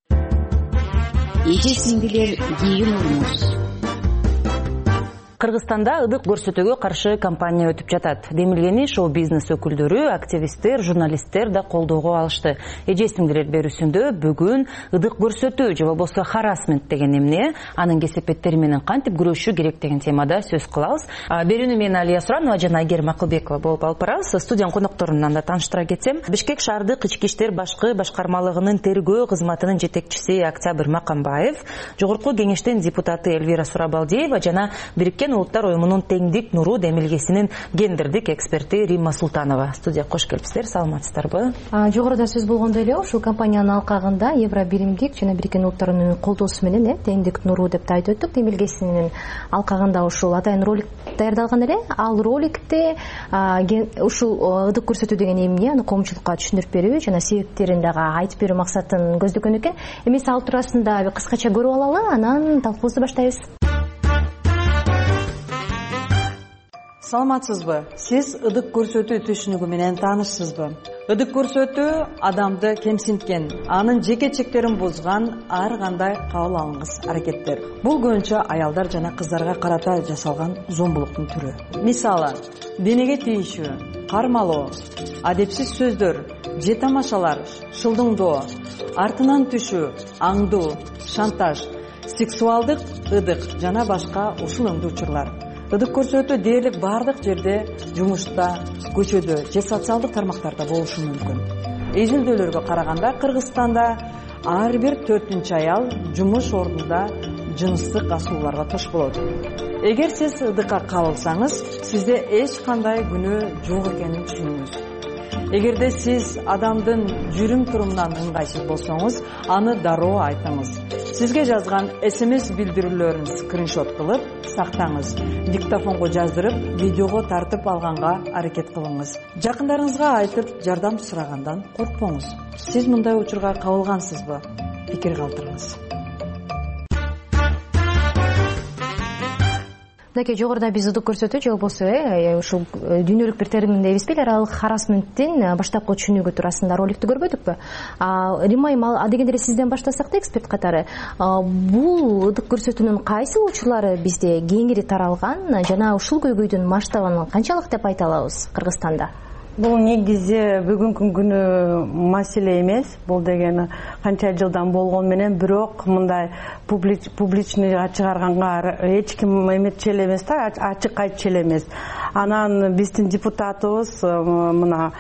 Эжесиңдилер кийин урмуз.
Кыргызстанда ыдык көрсөтүүгө каршы кампания өтүп жатат. Демилгени шоу-бизнес өкүлдөрү, активисттер, журналисттер да колдоого алышты. Эже-сиңдилер берүүсүндө бүгүн ыдык көрсөтүү же болбосо харассмент деген эмне, анын кесепеттери менен кантип күрөшүү керек деген темада сөз кылабыз. Берүүнү мен Алия Суранова жана Айгерим Акылбекова болуп алып барабыз. Студиянын конокторунан да тааныштыра кетсем, Бишкек шаардык ички иштер башкы башкармалыгынын тергөө кызматынын жетекчиси Октябрь Макамбаев, жогорку кеңештин депутаты Эльвира Сурабалдиева жана Бириккен Улуттар уюмунун теңдик нуру демилгесинин гендердик эксперти Римма Султанова. Студия кош келипсиздер, саламатсыздарбы?
Жогоруда сөз болгондой эле ушул компаниянын алкагында Евробиримдик жана Бириккен Улуттар уюмунун колдоосу менен теңдик нуру деп да айтып өттүк, демилгесинин алкагында ушул атайын ролик даярдалган эле. Ал роликте ушул ыдык көрсөтүү деген эмне, аны коомчулукка түшүндүрүп берүү жана себептерин дагы айтып берүү максатын көздөгөн экен. Эмесе ал туурасында кыскача көрүп алалы, анан талкуубузду баштайбыз.
Саламатсызбы? Сиз ыдык көрсөтүү түшүнүгү менен таанышсызбы? Ыдык көрсөтүү адамды кемсинткен, анын жеке чектерин бузган ар кандай кабыл алынгыс аракеттер. Бул көбүнчө аялдар жана кыздарга карата жасалган зомбулуктун түрү. Мисалы, денеге тийишүү, кармалоо, адепсиз сөздөр, же тамашалар, шылдыңдоо, артынан түшүү, аңдуу, шантаж, сексуалдык ыдык жана башка ушул өңдүү учурлар. Ыдык көрсөтүү дээрлик бардык жерде, жумушта, көчөдө же социалдык тармактарда болушу мүмкүн. Изилдөөлөргө караганда Кыргызстанда ар бир 4-чү аял жумуш ордунда жыныстык асууларга тош болот. Эгер сиз ыдыкка кабылсаңыз, сизде эч кандай күнөө жок экенин түшүнүңүз. Эгерде сиз адамдын жүрүм турумунан ыңгайсыз болсоңуз, аны дароо айтыңыз. Сизге жазган SMS билдирүүлөрүн скриншот кылып сактаңыз. Диктофонго жаздырып, видеого тартып алганга аракет кылыңыз. Жакындарыңызга айтып, жардам сурагандан коркпоңуз. Сиз мындай учурга кабылгансызбы? Пикир калтырыңыз.
мынакей жогоруда биз ырдык көрсөтүү же болбосо ушул дүйнөлүк бир термин дейбизби, аралык харассменттин баштапкы түшүнүгү туурасында роликти көрбөдүкпү? Римайым, адегенде эле сизден баштасак да, эксперт катары, бул ырдык көрсөтүүнүн кайсы учурлары бизде кеңири таралган жана ушул көйгөйдүн масштабын канчалык деп айта алабыз Кыргызстанда?
Бул негизи бүгүнкү күнү маселе эмес. Бул деген канча жылдан болгон менен, бирок мындай публичныйга чыгарганга эч ким эметчү эле эмес да, ачык айтчу эле эмес. Анан биздин депутатыбыз мына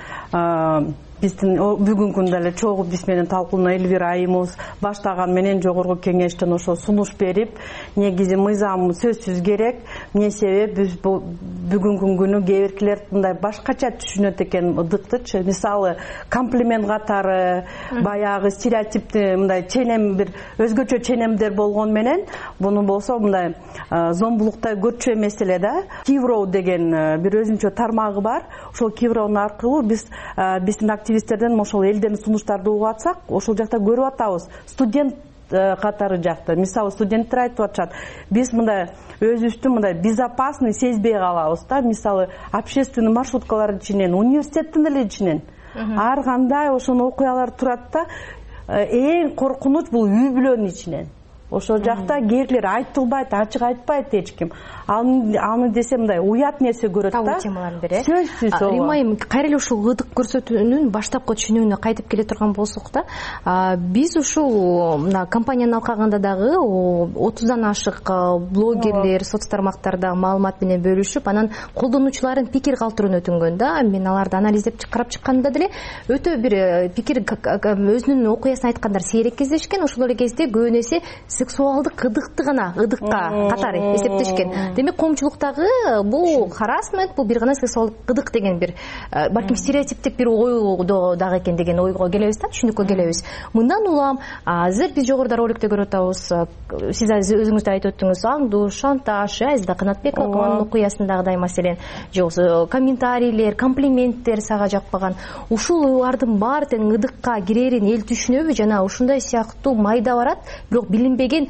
биздин бүгүнкү күндө эле чогуу биз менен талкуулана Элвира айымыбыз баштаган менен жогорку кеңештен ошо сунуш берип, негизи мыйзам сөзсүз керек. Эмне себеп биз бүгүнкү күнү кээ биркилер мындай башкача түшүнөт экен ырдыктычы. Мисалы комплимент катары, баягы стереотипти мындай ченем, бир өзгөчө ченемдер болгон менен, буну болсо мындай зомбулуктай көрчү эмес эле да. Кивроу деген бир өзүнчө тармагы бар. Ошол Кивроунун аркылуу биздин активисттерден ошол элден сунуштарды угуп атсак, ошол жакта көрүп атабыз. Студент катары жакта, мисалы студенттер айтып атышат, биз мындай өзүбүздү мындай безопасный сезбей калабыз да. Мисалы общественный маршруткалардын ичинен, университеттин эле ичинен ар кандай ошонун окуялары турат да. Эң коркунуч бул үй бүлөнүн ичинен. Ошол жакта кээрлер айтылбайт, ачык айтпайт эч ким. Аны десе мындай уят нерсе көрөт да.
Темаларын бере.
Сөзсүз ооба.
Римайым, кайра эле ушул ырдык көрсөтүүнүн баштапкы түшүнүгүнө кайтып келе турган болсок да, биз ушул мына кампанияны алкаганда дагы 30дан ашык блогерлер соц тармактарда маалымат менен бөлүшүп, анан колдонуучулардын пикир калтырууну өтүнгөн да. Мен аларды анализдеп карап чыкканда деле өтө бир пикир өзүнүн окуясын айткандар сейрек кездешкен. Ошол эле кезде көбүн эсе сексуалдык ырдыкты гана ырдыкка катары эсептешкен. Демек коомчулуктагы бул харассмент, бул бир гана сексуалдык ырдык деген бир балким стереотиптик бир ойдо дагы экен деген ойго келебиз да, түшүнүккө келебиз. Мындан улам азыр биз жогоруда роликте көрүп атабыз, сиз өзүңүз да айтып өттүңүз, аңдуу, шантаж, Азиза Канатбекованын окуясындагыдай маселен, же болбосо комментарийлер, комплименттер сага жакпаган, ушулардын баары тең ырдыкка кирерин эл түшүнөбү жана ушундай сыяктуу майда барат, бирок билинбеген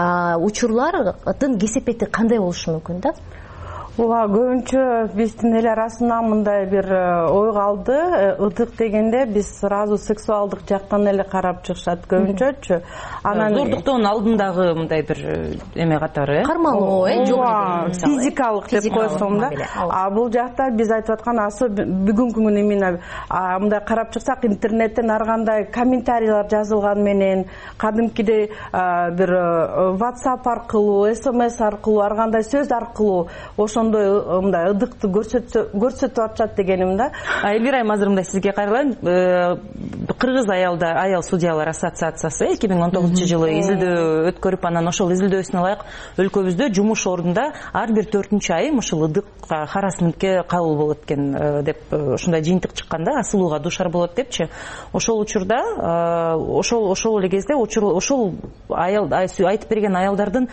учурлардын кесепети кандай болушу мүмкүн да?
Ооба, көбүнчө биздин эл арасынан мындай бир ой калды. Ырдык дегенде биз сразу сексуалдык жактан эле карап чыгышат көбүнчөчү. Анан зордуктоонун алдындагы мындай бир эме катары,
кармалоо,
физикалык деп койсом да. Бул жакта биз айтып аткан бүгүнкү күнү именно мындай карап чыксак, интернеттен ар кандай комментарийлер жазылган менен, кадимкидей бир WhatsApp аркылуу, SMS аркылуу, ар кандай сөз аркылуу ошондой мындай ырдыкты көрсөтүп атышат дегеним да.
Элвира айым, азыр мындай сизге кайрылайын. Кыргыз аял судьялар ассоциациясы 2019 жылы изилдөө өткөрүп, анан ошол изилдөөсүнө ылайык өлкөбүздө жумуш ордунда ар бир 4-чү айым ушул ырдыкка, харассментке кабыл болот экен деп ушундай жыйынтык чыкканда, асылууга дуушар болот депчи. Ошол учурда ошол эле кезде ошол аял айтып берген аялдардын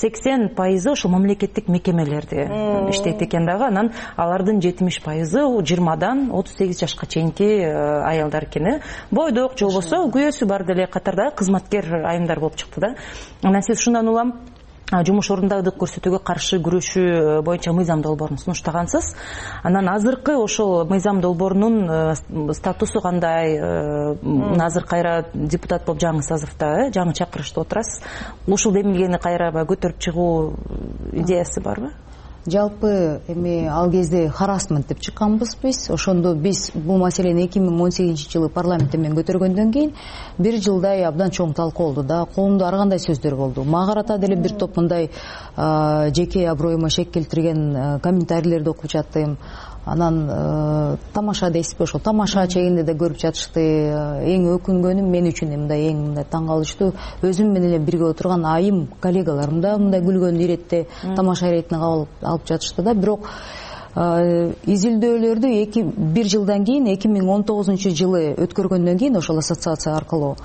80% ошол мамлекеттик мекемелерде иштейт экен дагы. Анан алардын 70% 20дан 38 жашка чейинки аялдар экен. Бойдок же болбосо күйөөсү бар деле катарда кызматкер айымдар болуп чыкты да. Анан сиз ушундан улам жумуш ордунда ырдык көрсөтүүгө каршы күрөшүү боюнча мыйзам долбоорун сунуштагансыз. Анан азыркы ошол мыйзам долбоорунун статусу кандай? Азыр кайра депутат болуп жаңы созывда, жаңы чакырышта отурасыз. Ушул демилгени кайра көтөрүп чыгуу идеясы барбы?
Жалпы эми ал кезде харассмент деп чыкканбыз биз. Ошондо биз бул маселени 2018-жылы парламентте мен көтөргөндөн кийин бир жылдай абдан чоң талкуу болду да. Колумда ар кандай сөздөр болду. Мага карата деле бир топ мындай жеке аброюма шек келтирген комментарийлерди окуп жаттым. Анан тамаша дейсизби, ошол тамаша чегинде да көрүп жатышты. Эң өкүнгөнүм мен үчүн мындай эң мындай таң калыштуу, өзүм менен эле бирге отурган айым коллегаларым да мындай күлгөн иретте тамаша иретине алып жатышты да. Бирок изилдөөлөрдү бир жылдан кийин 2019-жылы өткөргөндөн кийин ошол ассоциация аркылуу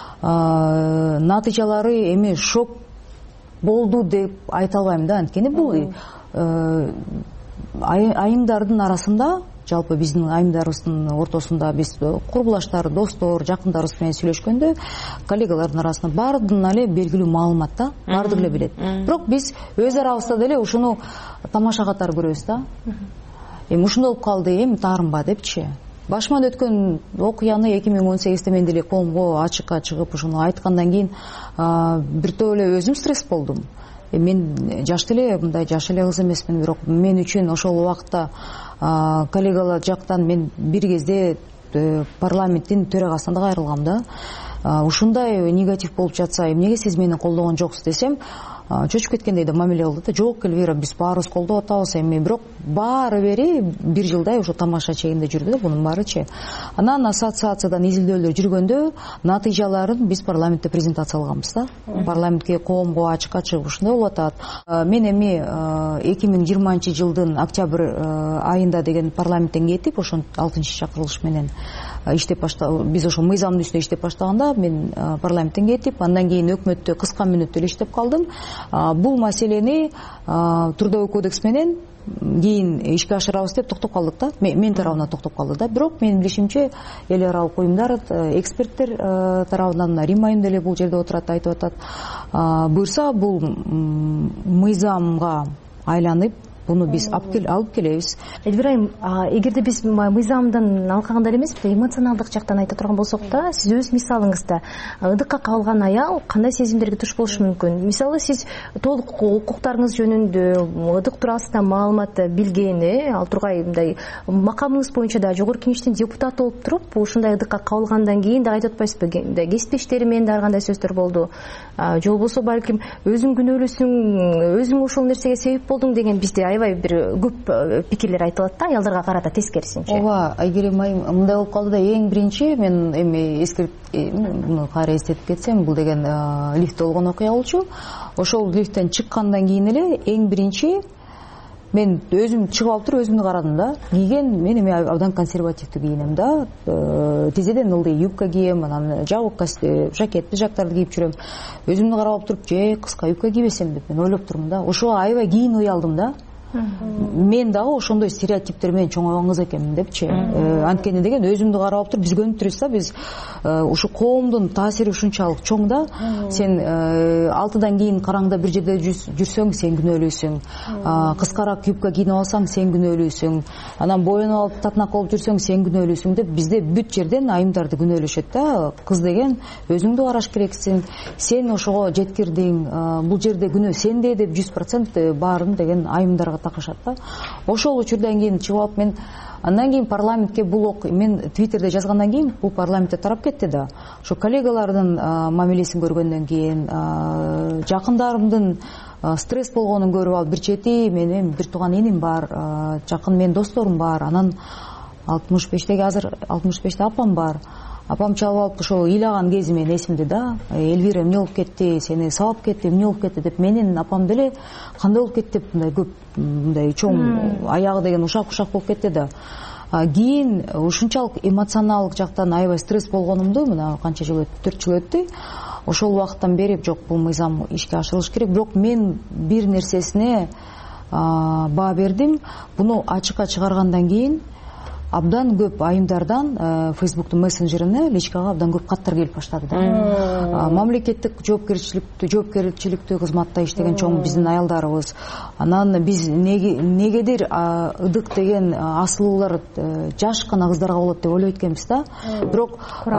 натыйжалары эми шок болду деп айта албайм да. Анткени бул айымдардын арасында
жалпы биздин айымдарыбыздын ортосунда биз курбулаштар, достор, жакындарыбыз менен сүйлөшкөндө коллегалардын арасында баардыгына эле белгилүү маалымат да, баардыгы эле билет. Бирок биз өз арабызда деле ушуну тамаша катары көрөбүз да. Эми ушундай болуп калды, эми таарынба депчи. Башыман өткөн окуяны 2018-те мен деле коомго ачыкка чыгып ушуну айткандан кийин бир топ эле өзүм стресс болдум. Мен жаш эле, мындай жаш эле кыз эмесмин, бирок мен үчүн ошол убакта коллегалар жактан мен бир кезде парламенттин төрагасынан да кайрылгам да. Ушундай негатив болуп жатса, эмнеге сиз мени колдогон жоксуз десем, чочуп кеткендей да мамиле кылды да. Жок, Эльвира, биз баарыбыз колдоп атабыз эми, бирок баары бери бир жылдай ошо тамаша чегинде жүрдү да бунун баарычы. Анан ассоциациядан изилдөөлөр жүргөндө натыйжаларын биз парламентте презентациялаганбыз да. Парламентке, коомго ачыкка чыгып ушундай болуп атат. Мен эми 2020-жылдын октябрь айында деген парламенттен кетип, ошон 6-чакырылыш менен иштеп биз ошо мыйзамдын үстүнө иштеп баштаганда мен парламенттен кетип, андан кийин өкмөттө кыска мүнөттө эле иштеп калдым. Бул маселени трудовой кодекс менен кийин ишке ашырабыз деп токтоп калдык да. Мен тарабынан токтоп калды да. Бирок менин билишимче эл аралык уюмдар, эксперттер тарабынан, Рим айым деле бул жерде отурат, айтып атат. Буюрса бул мыйзамга айланып, буну биз алып келебиз.
Эльвира айым, эгерде биз мыйзамдан алкагандар эмес, эмоционалдык жактан айта турган болсок да, сиз өз мисалыңызда ыдыкка кабылган аял кандай сезимдерге туш болушу мүмкүн? Мисалы, сиз толук укуктарыңыз жөнүндө ыдык туурасында маалыматты билгени, ал тургай мындай макамыңыз боюнча да жогорку кеңештин депутаты болуп туруп, ушундай ыдыкка кабылгандан кийин да айтып атпайсызбы, мындай кесиптештери менен да ар кандай сөздөр болду. Же болбосо балким өзүң күнөөлүүсүң, өзүң ошол нерсеге себеп болдуң деген бизде аябай бир көп пикирлер айтылат да, аялдарга карата тескерисинче.
Ооба, Айгерим айым, мындай болуп калды да, эң биринчи мен эми муну кайра эстетип кетсем, бул деген лифтте болгон окуя болчу. Ошол лифттен чыккандан кийин эле эң биринчи мен өзүм чыгып алып туруп өзүмдү карадым да. Кийген мен эми абдан консервативдүү кийинем да. Тизеден ылдый юбка кийем, анан жабык жакет, пиджактарды кийип жүрөм. Өзүмдү карап алып туруп, же кыска юбка кийбесем деп мен ойлоп турмун да. Ошого аябай кийин ой алдым да. Мен дагы ошондой стереотиптер менен чоңойгон кыз экенмин депчи. Анткени деген өзүмдү карап алып туруп, биз көнүп турбуз да, биз ушу коомдун таасири ушунчалык чоң да. Сен 6-дан кийин караңда бир жерде жүрсөң, сен күнөөлүүсүң. Кыскараак юбка кийинип алсаң, сен күнөөлүүсүң. Анан боюнуп алып татнак болуп жүрсөң, сен күнөөлүүсүң деп бизде бүт жерден айымдарды күнөөлөшөт да. Кыз деген өзүңдү караш керексиң. Сен ошого жеткирдиң. Бул жерде күнөө сенде деп 100% баарын деген айымдарга такышат да. Ошол учурдан кийин чыгып алып мен андан кийин парламентке мен Твиттерде жазгандан кийин бул парламентте тарап кетти да. Ошо коллегалардын мамилесин көргөндөн кийин, жакындарымдын стресс болгонун көрүп алып, бир чети менин бир тууган иним бар, жакын менин досторум бар. Анан 65-теги азыр 65-те апам бар. Апам чалып алып ошо ыйлаган кези менин эсимде да. Эльвира, эмне болуп кетти, сени сабап кетти, эмне болуп кетти деп. Менин апам деле кандай болуп кетти деп мындай көп мындай чоң аягы деген ушак болуп кетти да. Кийин ушунчалык эмоционалдык жактан аябай стресс болгонумду мына канча жыл өттү, 4 жыл өттү. Ошол убакыттан бери жок, бул мыйзам ишке ашырылыш керек. Бирок мен бир нерсесине баа бердим. Буну ачыкка чыгаргандан кийин абдан көп айымдардан Фейсбуктун мессенджерине, личкага абдан көп каттар келип баштады да. Мамлекеттик жоопкерчиликтүү кызматта иштеген чоң биздин аялдарыбыз. Анан биз негедир ыдык деген асылуулар жаш гана кыздарга болот деп ойлойт экенбиз да. Бирок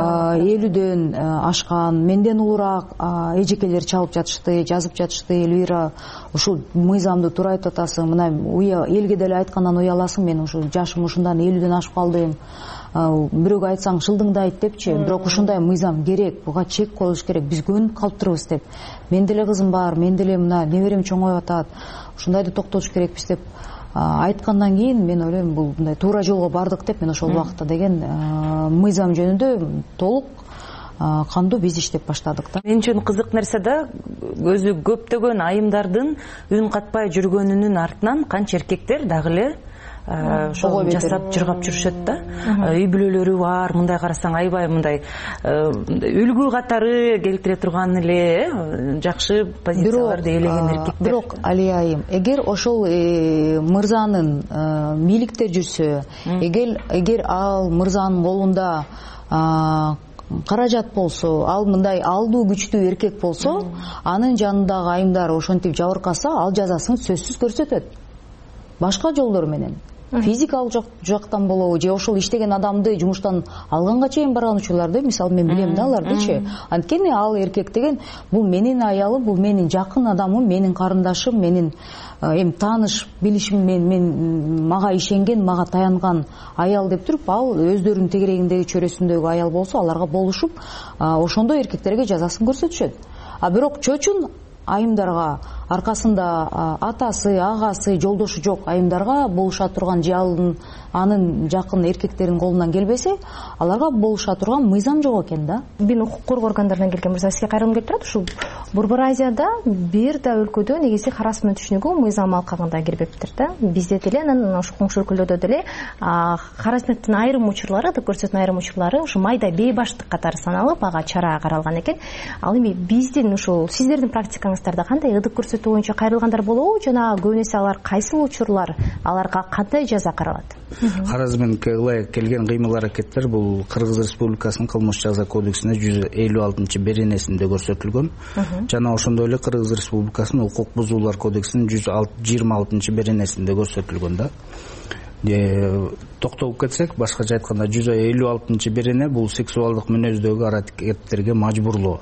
50дөн ашкан, менден улураак эжекелер чалып жатышты, жазып жатышты. Эльвира, ушул мыйзамды туура айтып атасың, мына элге деле айткандан уяласың, мен ушу жашым ушундан 50дөн ашып калдым. Бирөөгө айтсаң шылдыңды айт депчи. Бирок ушундай мыйзам керек, буга чек коюш керек. Биз көнүп калыптырбыз деп. Мен деле кызым бар, мен деле мына неберем чоңоюп атат. Ушундайды токтотуш керекпиз деп айткандан кийин мен ойлойм, бул мындай туура жолго бардык деп мен ошол убакытта деген мыйзам жөнүндө толук кандуу биз иштеп баштадык да.
Мен үчүн кызык нерсе да, өзү көптөгөн айымдардын үн катпай жүргөнүнүн артынан канча эркектер дагы эле ошол жасап жыргап жүрүшөт да. Үй бүлөлөрү бар, мындай карасаң аябай мындай үлгү катары келтире турган эле жакшы позицияларды ээлеген эркектер.
Бирок Алия айым, эгер ошол мырзанын бийликте жүрсө, эгер ал мырзанын колунда каражат болсо, ал мындай алдуу күчтүү эркек болсо, анын жанындагы айымдар ошентип жабыркаса, ал жазасын сөзсүз көрсөтөт. Башка жолдор менен. Физикалык жактан болобу, же ошол иштеген адамды жумуштан алганга чейин барган учурларды, мисалы мен билем да алардычы. Анткени ал эркек деген бул менин аялым, бул менин жакын адамым, менин карындашым, менин тааныш билишим, мен мага ишенген, мага таянган аял деп туруп, ал өздөрүнүн тегерегиндеги чөрөсүндөгү аял болсо, аларга болушуп, ошондой эркектерге жазасын көрсөтүшөт. Бирок чөчүн айымдарга, аркасында атасы, агасы, жолдошу жок айымдарга болуша турган же анын жакын эркектердин колунан келбесе, аларга болуша турган мыйзам жок экен да.
Мен укук коргоо органдарынан келген мырза, сизге кайрылгым келип турат. Ушул Борбор Азияда бир да өлкөдө негизи харассмент түшүнүгү мыйзам алкагында кирбептир да. Бизде деле анан ошол коңшу өлкөлөрдө деле харассменттин айрым учурлары, көрсөтүүнүн айрым учурлары ушу майда бейбаштык катары саналып, ага чара каралган экен. Ал эми биздин ушул сиздердин практикаңыздарда кандай ыдык көрсөтүү боюнча кайрылгандар болобу, жана көбүнесе алар кайсыл учурлар, аларга кандай жаза каралат?
Харассментке ылайык келген кыймыл аракеттер бул Кыргыз Республикасынын кылмыш жаза кодексине 156 беренесинде көрсөтүлгөн. Жана ошондой эле Кыргыз Республикасынын укук бузуулар кодексинин 126 беренесинде көрсөтүлгөн да. Токтолуп кетсек, башкача айтканда 156 берене бул сексуалдык мүнөздөгү аракеттерге мажбурлоо.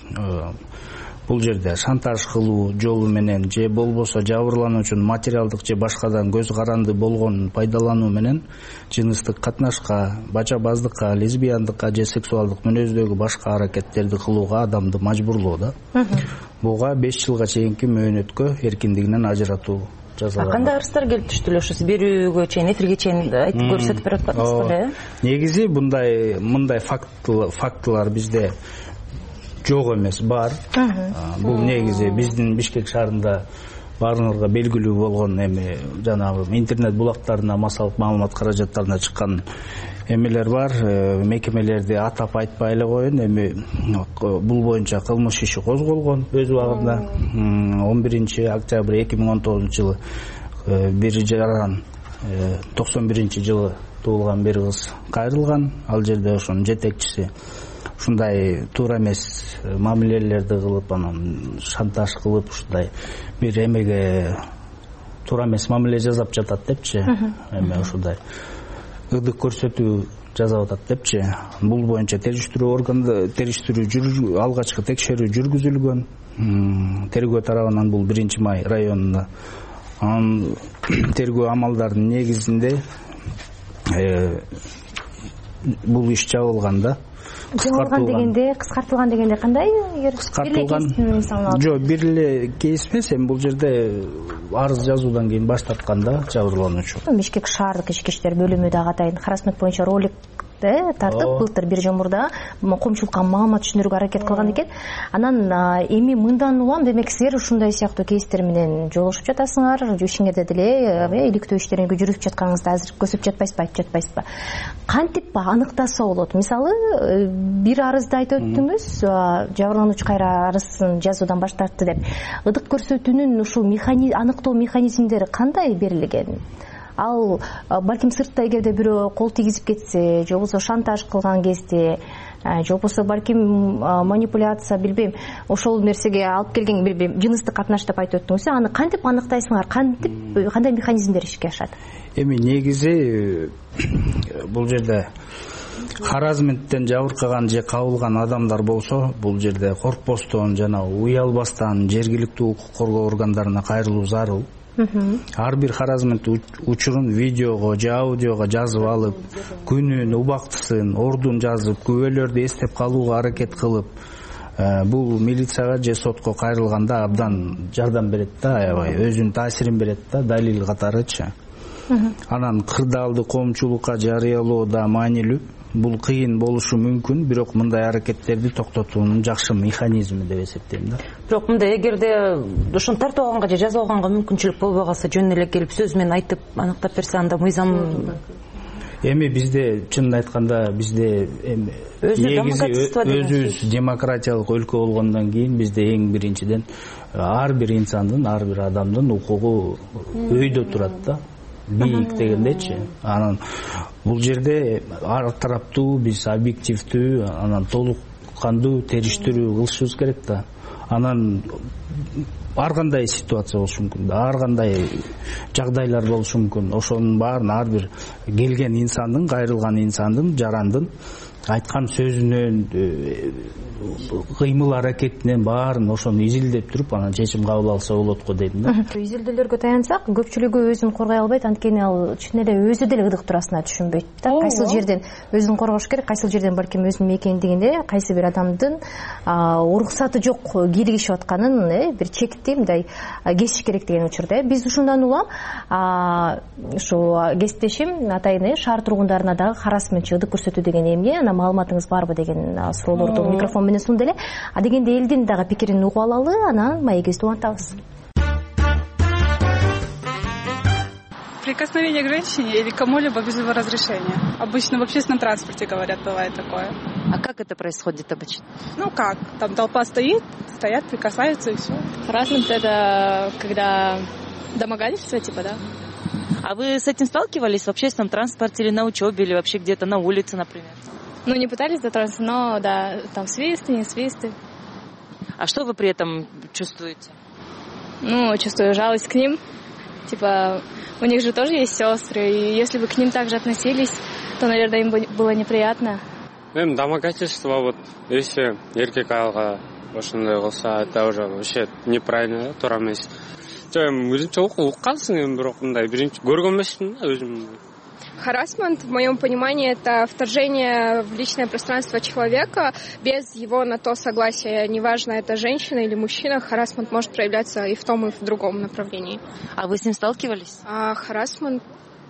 Бул жерде шантаж кылуу жолу менен же болбосо жабырлануучунун материалдык же башкадан көз каранды болгонун пайдалануу менен жыныстык катнашка, бача-баздыкка, лесбияндыкка же сексуалдык мүнөздөгү башка аракеттерди кылууга адамды мажбурлоо да. Буга 5 жылга чейинки мөөнөткө эркиндигинен ажыратуу жазаланат.
Кандай арыздар келип түштү эле ошо берүүгө чейин, эфирге чейин айтып көрсөтүп берип атпадыңызбы эле?
Негизи мындай фактылар бизде жок эмес, бар. Бул негизи биздин Бишкек шаарында баарыңызга белгилүү болгон эми жанагы интернет булактарына, массалык маалымат каражаттарына чыккан эмелер бар. Мекемелерди атап айтпай эле коеюн. Эми бул боюнча кылмыш иши козголгон өз убагында 11 октябрь 2019 жылы бир жаран 91 жылы туулган бир кыз кайрылган. Ал жерде ошонун жетекчиси ушундай туура эмес мамилелерди кылып, анан шантаж кылып, ушундай бир эмеге туура эмес мамиле жасап жатат депчи. Эми ушундай ыдык көрсөтүү жасап атат депчи. Бул боюнча териштирүү алгачкы текшерүү жүргүзүлгөн. Тергөө тарабынан бул 1 май районунда. Анын тергөө амалдарынын негизинде бул иш жабылган да.
Кыскартылган дегенде кандай?
Кыскартылган. Жок, бир эле кейс эмес, эми бул жерде арыз жазуудан кийин баш тарткан да жабырлануучу.
Бишкек шаардык ички иштер бөлүмү дагы атайын харассмент боюнча ролик тартып, былтыр бир жыл мурда коомчулукка маалымат түшүндүрүүгө аракет кылган экен. Анан эми мындан улам, демек силер ушундай сыяктуу кейстер менен жолугушуп жатасыңар, ишиңерде деле иликтөө иштериңи жүргүзүп жатканыңызды азыр көзөп жатпайсызбы, айтып жатпайсызбы? Кантип аныктаса болот? Мисалы, бир арызды айтып өттүңүз, жабырлануучу кайра арызын жазуудан баш тартты деп. Ыдык көрсөтүүнүн ушул аныктоо механизмдери кандай берилген? Ал балким сыртта эгерде бирөө кол тийгизип кетсе, же болбосо шантаж кылган кезде, же болбосо балким манипуляция, билбейм, ошол нерсеге алып келген, билбейм, жыныстык катнаш деп айтып өттүңүз. Аны кантип аныктайсыңар? Кандай механизмдер ишке ашат?
Эми негизи бул жерде харассменттен жабыркаган же кабылган адамдар болсо, бул жерде коркпостон жана уялбастан жергиликтүү укук коргоо органдарына кайрылуу зарыл. Ар бир харассмент учурун видеого же аудиого жазып алып, күнүн, убактысын, ордун жазып, күбөлөрдү эстеп калууга аракет кылып, бул милицияга же сотко кайрылганда абдан жардам берет да, аябай өзүнүн таасирин берет да, далил катарычы. Анан кырдаалды коомчулукка жарыялоо да маанилүү. бул кыйын болушу мүмкүн, бирок мындай аракеттерди токтотуунун жакшы механизми деп эсептейм да.
Бирок мындай эгерде ошону тартып алганга же жазып алганга мүмкүнчүлүк болбой калса, жөн эле келип сөз менен айтып аныктап берсе, анда мыйзам
Эми бизде чынын айтканда бизде өзүбүз демократиялык өлкө болгондон кийин бизде эң биринчиден ар бир инсандын, ар бир адамдын укугу өйдө турат да. Бийик дегендечи. Анан бул жерде ар тараптуу, биз объективдүү, анан толук кандуу териштирүү кылышыбыз керек да. Анан ар кандай ситуация болушу мүмкүн, ар кандай жагдайлар болушу мүмкүн. Ошонун баарын ар бир келген инсандын, кайрылган инсандын, жарандын айткан сөзүнөн, кыймыл аракетинен баарын ошону изилдеп туруп, анан чечим кабыл алса болот го дейм да.
Изилдөөлөргө таянсак, көпчүлүгү өзүн коргой албайт, анткени ал чын эле өзү деле ырдык турасына түшүнбөйт да. Кайсыл жерден өзүн коргош керек, кайсыл жерден балким өзүнүн мекендигинде кайсы бир адамдын уруксаты жок киргишип атканын бир чекти мындай кесиш керек деген учурда. Биз ушундан улам ушу кесиптешим атайын шаар тургундарына дагы харассментчи ырдык көрсөтүү деген эмне, анан маалыматыңыз барбы деген суроолорду микрофон менен сунду эле. Дегенде элдин дагы пикирин угуп алалы, анан маегибизди улантабыз.
Прикосновение к женщине или кому-либо без его разрешения. Обычно в общественном транспорте, говорят, бывает такое.
А как это происходит обычно?
Ну как, там толпа стоят, прикасаются и все.
Харассмент — это когда домогательство, типа, да?
А вы с этим сталкивались в общественном транспорте или на учебе, или вообще где-то на улице, например?
Ну, не пытались дотронуться, но, да, там свисты, не свисты.
А что вы при этом чувствуете?
Ну, чувствую жалость к ним. Типа, у них же тоже есть сестры, и если бы к ним также относились, то, наверное, им было неприятно.
Домогательство, вот, если еркек айылга ошондой кылса, это уже вообще неправильно, туура эмес. Өзүмчө угуп калсың, бирок мындай биринчи көргөн эмесмин да өзүм.
Харассмент, в моем понимании, это вторжение в личное пространство человека без его на то согласия. Неважно, это женщина или мужчина, харассмент может проявляться и в том, и в другом направлении.
А вы с ним сталкивались?
Харассмент,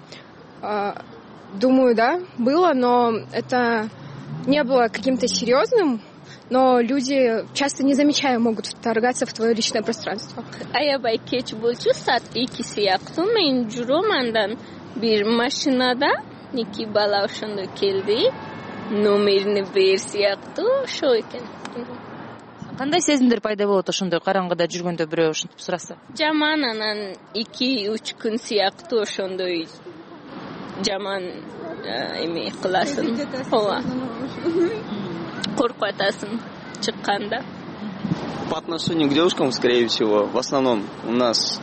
думаю, да, было, но это не было каким-то серьезным. Но люди, часто не замечая, могут вторгаться в твое личное пространство.
Аябай кеч болчу саат 2 сыяктуу мен жүрөм, андан бир машинада 2 бала ошондо келди, номерин бер сыяктуу ошо экен.
Кандай сезимдер пайда болот ошондой караңгыда жүргөндө бирөө ушинтип сураса?
Жаман, анан 2-3 күн сыяктуу ошондой жаман эме кыласың. Ооба. Коркуп атасың чыкканда.
По отношению к девушкам, скорее всего, в основном у нас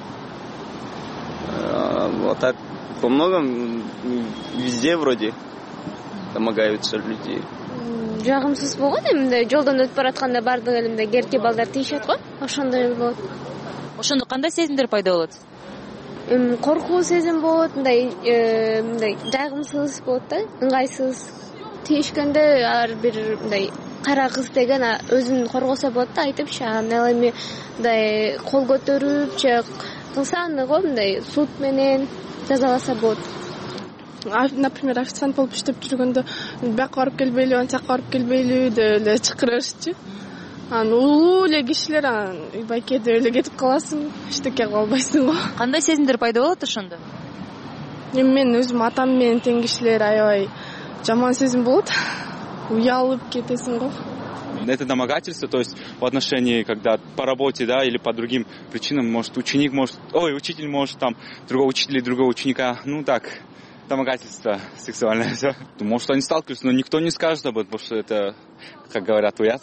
вот так по многом везде вроде домогаются люди.
Жагымсыз болгон эмне, жолдон өтүп баратканда бардык элимде керке балдар тийишет го, ошондой болот.
Ошондо кандай сезимдер пайда болот?
Коркуу сезим болот, мындай жагымсыз болот да, ыңгайсыз. Тийишкенде ар бир мындай кара кыз деген өзүн коргосо болот да, айтыпчы, анан эми мындай кол көтөрүп же кылса аны го мындай суд менен жазаласа болот.
Например, официант болуп иштеп жүргөндө бияка барып келбейли, антияка барып келбейли деп эле чакырышчы. Анан улуу эле кишилер байке деп эле кетип каласың, эчтеке кыла албайсың го.
Кандай сезимдер пайда болот ошондо?
Эми мен өзүм атам менен тең кишилер аябай жаман сезим болот. Уялып кетесиң го.
Это домогательство, то есть в отношении, когда по работе, да, или по другим причинам, учитель может там другого учителя, другого ученика, ну так, домогательство сексуальное, да. Может, они сталкиваются, но никто не скажет об этом, потому что это, как говорят, уят.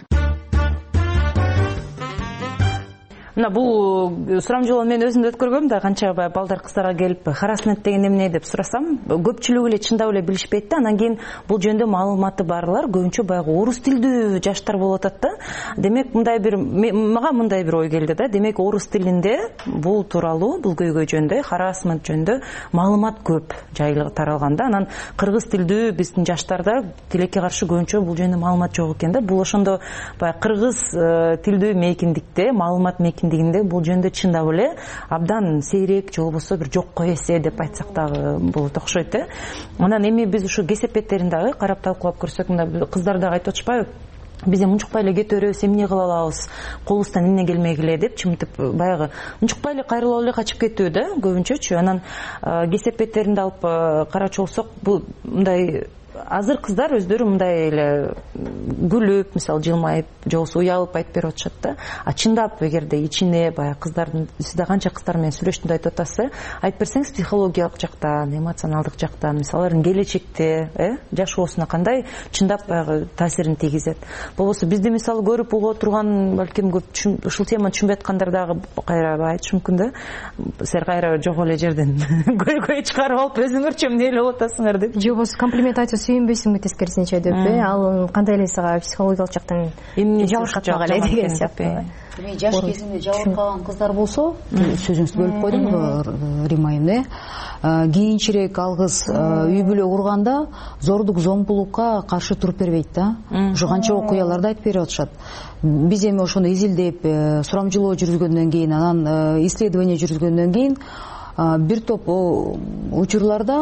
Мына бул сурам жолун мен өзүм да өткөргөм да, канча балдар кыздарга келип харассмент деген эмне деп сурасам, көпчүлүгү эле чындап эле билишпейт да. Анан кийин бул жөнүндө маалыматы барлар көбүнчө баягы орус тилдүү жаштар болуп атат да. Демек мындай бир мага мындай бир ой келди да. Демек орус тилинде бул тууралуу, бул көйгөй жөнүндө, харассмент жөнүндө маалымат көп жайылып таралган да. Анан кыргыз тилдүү биздин жаштарда тилекке каршы көбүнчө бул жөнүндө маалымат жок экен да. Бул ошондо баягы кыргыз тилдүү мейкиндикте, маалымат эркиндигинде бул жөнүндө чындап эле абдан сейрек же болбосо бир жокко эсе деп айтсак дагы болот окшойт. Анан эми биз ушу кесепеттерин дагы карап талкуулап көрсөк, мында кыздар дагы айтып атышпайбы, биз эми унчукпай эле кете беребиз, эмне кыла алабыз, колубуздан эмне келмек эле деп чымтып баягы унчукпай эле кайрылып эле качып кетүү да көбүнчөчү. Анан кесепеттеринди алып карачу болсок, бул мындай азыр кыздар өздөрү мындай эле күлүп, мисалы жылмайып, же болбосо уялып айтып берип атышат да. А чындап эгерде ичине баягы кыздардын, сиз да канча кыздар менен сүйлөштүм айтып атасыз, айтып берсеңиз психологиялык жактан, эмоционалдык жактан, мисалы алардын келечекте, жашоосуна кандай чындап баягы таасирин тийгизет. Болбосо бизди мисалы көрүп угуп отурган, балким көп ушул теманы түшүнбөй аткандар дагы кайра айтыш мүмкүн да. Силер кайра жок эле жерден көйгөй чыгарып алып өзүңөрчө эмне ойлоп атасыңар деп.
Же болбосо комплимент айтса сүйүнбөйсүңбү тескерисинче деп, ал кандай эле сага психологиялык жактан жабыркатмак эле деген сыяктуу.
Жаш кезинде жабыркаган кыздар болсо, сөзүңүздү бөлүп койдум, Рима эмне, кийинчерээк ал кыз үй бүлө курганда зордук зомбулукка каршы туруп бербейт да. Ошо канча окуяларды айтып берип атышат. Биз эми ошону изилдеп, сурамжылоо жүргүзгөндөн кийин, анан исследование жүргүзгөндөн кийин бир топ учурларда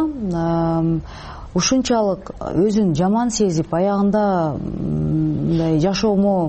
ушунчалык өзүн жаман сезип, аягында мындай жашоому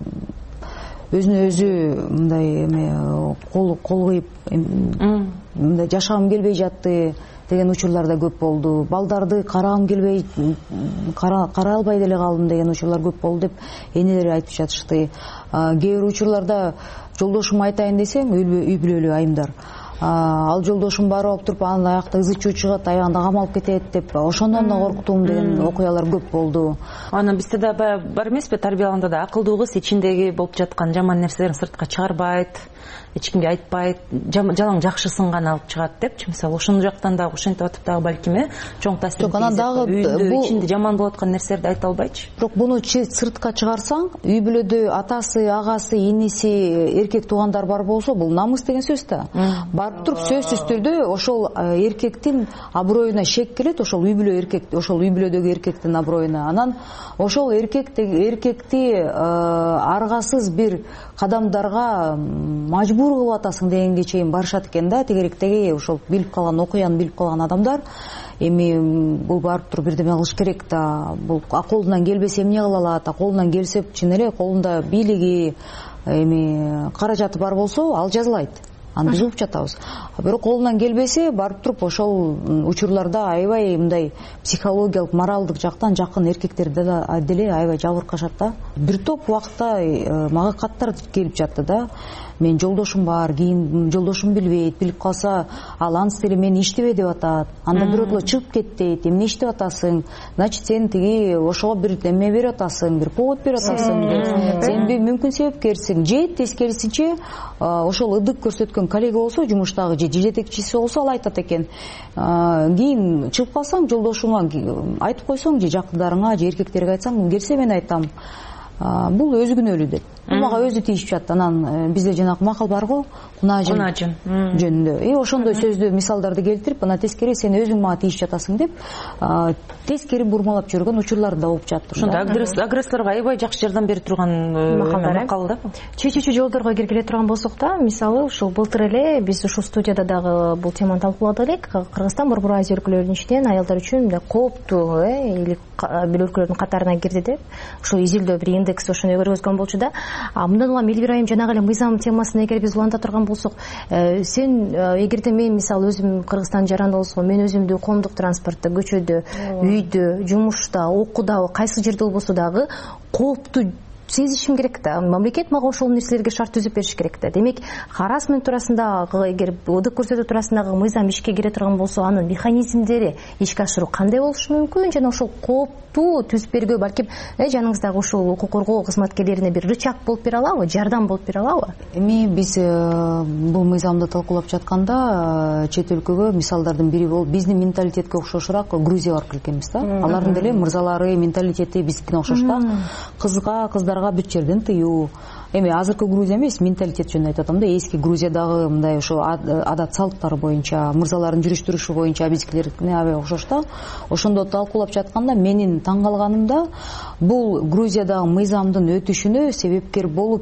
өзүнө өзү мындай кол кыйып, мындай жашагым келбей жатты деген учурлар да көп болду. Балдарды карагым келбей, карай албай деле калдым деген учурлар көп болду деп энелер айтып жатышты. Кээ бир учурларда жолдошума айтайын десең, үй бүлөлүү айымдар, ал жолдошум барып алып туруп, анын аякта ызы чуу чыгат, аягында камалып кетет деп, ошондон да корктум деген окуялар көп болду.
Анан бизде да бар эмеспи, тарбияланганда да акылдуу кыз ичиндеги болуп жаткан жаман нерселерин сыртка чыгарбайт, эч кимге айтпайт, жалаң жакшысын гана алып чыгат депчи. Мисалы ошол жактан дагы ошентип атып дагы балким чоң таасир.
Жок, анан дагы
бул ичинде жаман болуп аткан нерселерди айта албайчы.
Бирок буну сыртка чыгарсаң, үй бүлөдө атасы, агасы, иниси, эркек туугандар бар болсо, бул намыс деген сөз да. Барып туруп сөзсүз түрдө ошол эркектин аброюна шек келет, ошол үй бүлө эркек, ошол үй бүлөдөгү эркектин аброюна. Анан ошол эркекти аргасыз бир кадамдарга мажбур кылып атасың дегенге чейин барышат экен да. Тегеректеги ошол билип калган, окуяны билип калган адамдар эми бул барып туруп бирдеме кылыш керек да. Бул колунан келбесе эмне кыла алат? Колунан келсе чын эле колунда бийлиги, эми каражаты бар болсо ал жазылайт. Аны биз угуп жатабыз. Бирок колунан келбесе, барып туруп ошол учурларда аябай мындай психологиялык, моралдык жактан жакын эркектерде деле аябай жабыркашат да. Бир топ убакта мага каттар келип жатты да. Мен жолдошум бар, кийин жолдошум билбейт, билип калса ал анысы деле мени иштебе деп атат. Анда бирөөдө чыгып кет дейт, эмне иштеп атасың? Значит, сен тиги ошого бир эме берип атасың, бир повод берип атасың. Сен мүмкүн себепкерсиң. Же тескерисинче ошол ыдык көрсөткөн коллега болсо, жумуштагы же жетекчиси болсо, ал айтат экен. Кийин чыгып калсаң, жолдошуңа айтып койсоң, же жакындарыңа, же эркектерге айтсаң, келсе мен айтам. Бул өзү күнөөлүү деп. Мага өзү тийишип жатты. Анан бизде жанагы макал бар го, кунажын жөнүндө. Ошондой сөздү, мисалдарды келтирип, ана тескери сен өзүң мага тийишип жатасың деп, тескери бурмалап жүргөн учурлар да болуп жатты.
Ошондо агрессорго аябай жакшы жардам берип турган макал да.
Чечүүчү жолдорго киргиле турган болсок да, мисалы ушул былтыр эле биз ушул студияда дагы бул теманы талкууладык элек. Кыргызстан Борбор Азия өлкөлөрүнүн ичинен аялдар үчүн кооптуу бир өлкөлөрдүн катарына кирди деп, ушул изилдөө бир индекс ошону көргөзгөн болчу да. Мындан улам Элвира айым жанагы эле мыйзам темасын эгер биз уланта турган болсок, сен эгерде мен мисалы өзүм Кыргызстан жаранда болсо, мен өзүмдү коомдук транспортто, көчөдө, үйдө, жумушта, окуудабы, кайсы жерде болбосо дагы кооптуу сезишим керек да. Мамлекет мага ошол нерселерге шарт түзүп бериш керек да. Демек, харассмент туурасындагы, эгер ыдык көрсөтүү туурасындагы мыйзам ишке кире турган болсо, анын механизмдери ишке ашыруу кандай болушу мүмкүн? Жана ошол кооптуу түзүп бергөө балким жаныңыздагы ушул укук коргоо кызматкерлерине бир рычаг болуп бере алабы, жардам болуп бере алабы?
Эми биз бул мыйзамды талкуулап жатканда чет өлкөгө мисалдардын бири болуп, биздин менталитетке окшошураак Грузия барып келгенбиз да. Алардын деле мырзалары, менталитети биздикине окшош да. Кыздарга бүт жерден тыюу, эми азыркы Грузия эмес, менталитет жөнүндө айтып атам да. Эски Грузиядагы мындай ошо адат салттар боюнча, мырзалардын жүрүш турушу боюнча биздикилердикине аябай окшош да. Ошондо талкуулап жатканда менин таң калганым да бул Грузиядагы мыйзамдын өтүшүнө себепкер болуп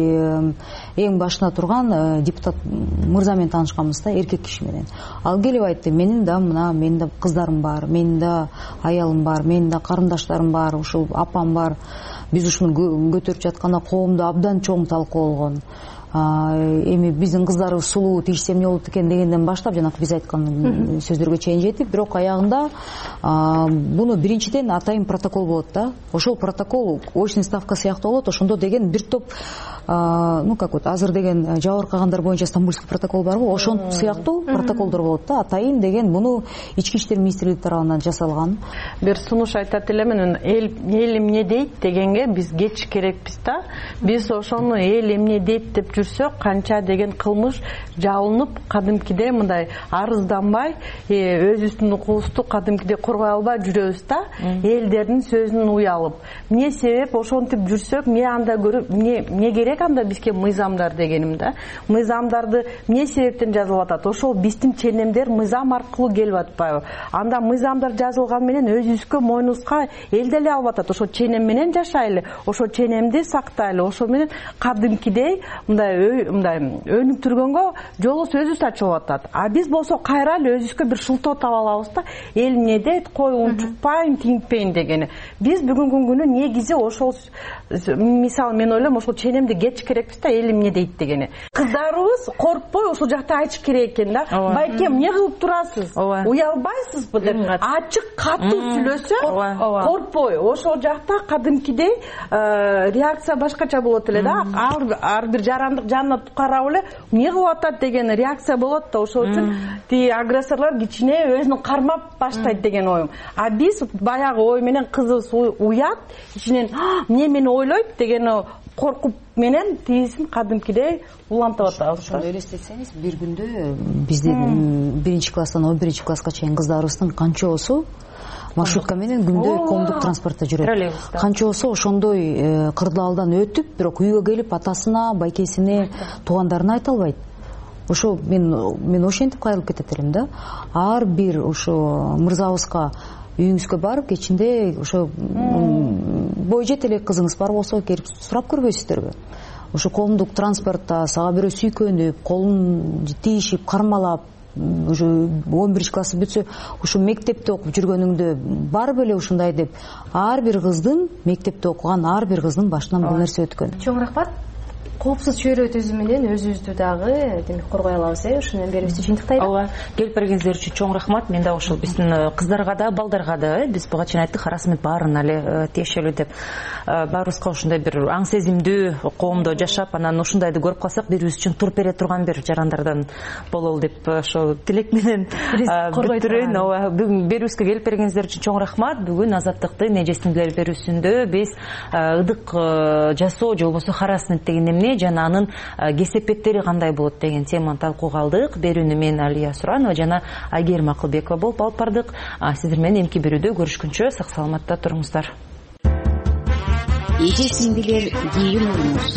эң башына турган депутат мырза менен таанышканбыз да, эркек киши менен. Ал келип айтты: менин да кыздарым бар, менин да аялым бар, менин да карындаштарым бар, ушул апам бар. Биз ушуну көтөрүп жатканда коомдо абдан чоң талкуу болгон. Эми биздин кыздарыбыз сулуу, тийишсе эмне болот экен дегенден баштап жанакы биз айткан сөздөргө чейин жетип, бирок аягында буну биринчиден атайын протокол болот да. Ошол протокол очный ставка сыяктуу болот. Ошондо деген бир топ азыр деген жабыркагандар кагандар боюнча Стамбульский протокол барбы? Ошон сыяктуу протоколдор болот да. Атайын деген муну Ички иштер министрлиги тарабынан жасалган.
Бир сунуш айтат элемин, эл эмне дейт дегенге биз кетиш керекпиз да. Биз ошону эл эмне дейт деп жүрсөк, канча деген кылмыш жабылып, кадимкидей мындай арызданбай, өзүбүздүн укугубузду кадимкидей коргой албай жүрөбүз да. Элдердин сөзүнөн уялып. Эмне себеп ошентип жүрсөк, эмне анда көрүп, эмне керек анда бизге мыйзамдар дегеним да. Мыйзамдарды эмне себептен жазылып атат? Ошол биздин ченемдер мыйзам аркылуу келип атпайбы? Анда мыйзамдар жазылган менен өзүбүзгө мойнубузга эл деле алып атат. Ошо ченем менен жашайлы, ошо ченемди сактайлы, ошо менен кадимкидей мындай өнүктүргөнгө жолу сөзүбүз ачылып атат. А биз болсо кайра эле өзүбүзгө бир шылтоо таба алабыз да. Эл эмне дейт, кой унчукпайын, тиңпейин дегени. Биз бүгүнкү күнү негизи ошол, мисалы мен ойлойм, ошол ченемди кетиш керекпиз да, эл эмне дейт дегени. Кыздарыбыз коркпой ошол жакта айтыш керек экен да. Байке, эмне кылып турасыз? Уялбайсызбы деп ачык катуу сүйлөсө, коркпой ошол жакта кадимкидей реакция башкача болот эле да. Ар бир жарандык жанына карап эле эмне кылып атат деген реакция болот да. Ошол үчүн тиги агрессорлор кичине өзүн кармап баштайт деген оюм. А биз баягы ой менен кызыбыз уят, ичинен эмне мени ойлойт деген коркуп менен тиисин кадимкидей улантып атабыз.
Ошондо элестетсеңиз, бир күндө биздин 1-класстан 11-класска чейин кыздарыбыздын канчоосу маршрутка менен күндө коомдук транспортто жүрөт. Канчоосу ошондой кырдаалдан өтүп, бирок үйгө келип атасына, байкесине, туугандарына айта албайт. Ошо мен ошентип кайрылып кетет элем да. Ар бир ошо мырзабызга үйүңүзгө барып, кечинде ошо бой жете элек кызыңыз бар болсо келип сурап көрбөйсүздөрбү? Ошо коомдук транспортто сага бирөө сүйкөнүп, колун тийишип, кармалап, уже 11-классы бүтсө, ошо мектепте окуп жүргөнүңдө бар беле ушундай деп, ар бир кыздын, мектепте окуган ар бир кыздын башынан бул нерсе өткөн.
Чоң рахмат. Коопсуз чөйрө өтүүбүз менен өзүбүздү дагы демек коргой алабыз, ошону менен берүүбүздү жыйынтыктайлы.
Ооба, келип бергениңиздер үчүн чоң рахмат. Мен да ошол биздин кыздарга да, балдарга да, биз буга чейин айттык, харассмент баарына эле тиешелүү деп. Баарыбызга ошондой бир аң сезимдүү коомдо жашап, анан ушундайды көрүп калсак, бирибиз үчүн туруп бере турган бир жарандардан бололу деп ошо тилек менен бүттүрөйүн. Ооба, бүгүн берүүбүзгө келип бергениңиздер үчүн чоң рахмат. Бүгүн Азаттыктын эжесиңдилер берүүсүндө биз ыдык жасоо же болбосо харассмент деген эмне жана анын кесепеттери кандай болот деген теманы талкууга алдык. Берүүнү мен Алия Суранова жана Айгерим Акылбекова болуп алып бардык. Сиздер менен эмки берүүдө көрүшкүнчө сак саламатта туруңуздар.
Эжесиңдилер кийин уруңуз.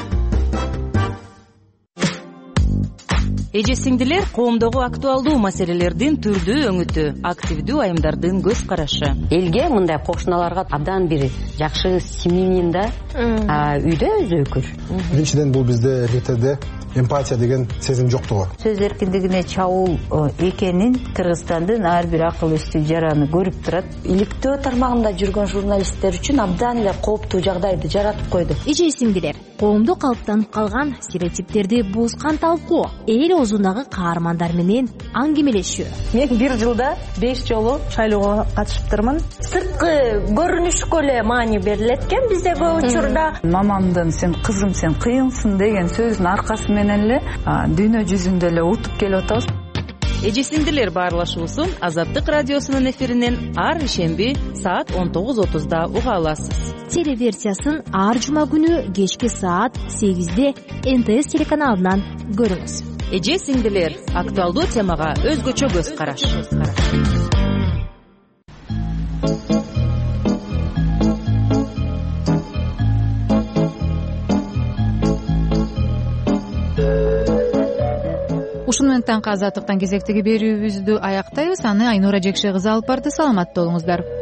Эжесиңдилер коомдогу актуалдуу маселелердин түрдүү өңүтү, активдүү айымдардын көз карашы.
Элге мындай кошуналарга абдан бир жакшы симимин да, үйдө өзү өкүр.
Биринчиден бул бизде эркектерде эмпатия деген сезим жоктугу.
Сөз эркиндигине чабуул экенин Кыргызстандын ар бир акыл эстүү жараны көрүп турат. Иликтөө тармагында жүргөн журналисттер үчүн абдан эле кооптуу жагдайды жаратып койду.
Эжесиңдилер, коомдо калыптанып калган стереотиптерди бузган талкуу, эл оозундагы каармандар менен аңгемелешүү.
Мен бир жылда 5 жолу шайлоого катышыптырмын.
Сырткы көрүнүшкө эле маани берилет экен бизде көп учурда.
Мамамдын сен кызым сен кыйынсың деген сөзүнүн аркасы менен эле дүйнө жүзүндө эле утуп келип атабыз.
Эжесиңдилер баарлашуусун Азаттык радиосунун эфиринен ар ишемби саат 19:30 уга аласыз.
Телеверсиясын ар жума күнү кечки саат 8-де НТС телеканалынан көрүңүз.
Эжесиңдилер актуалдуу темага өзгөчө көз караш.
таңкы азаттыктан кезектеги берүүбүздү аяктайбыз. Аны Айнура Жекше кызы алып барды. Саламатта болуңуздар.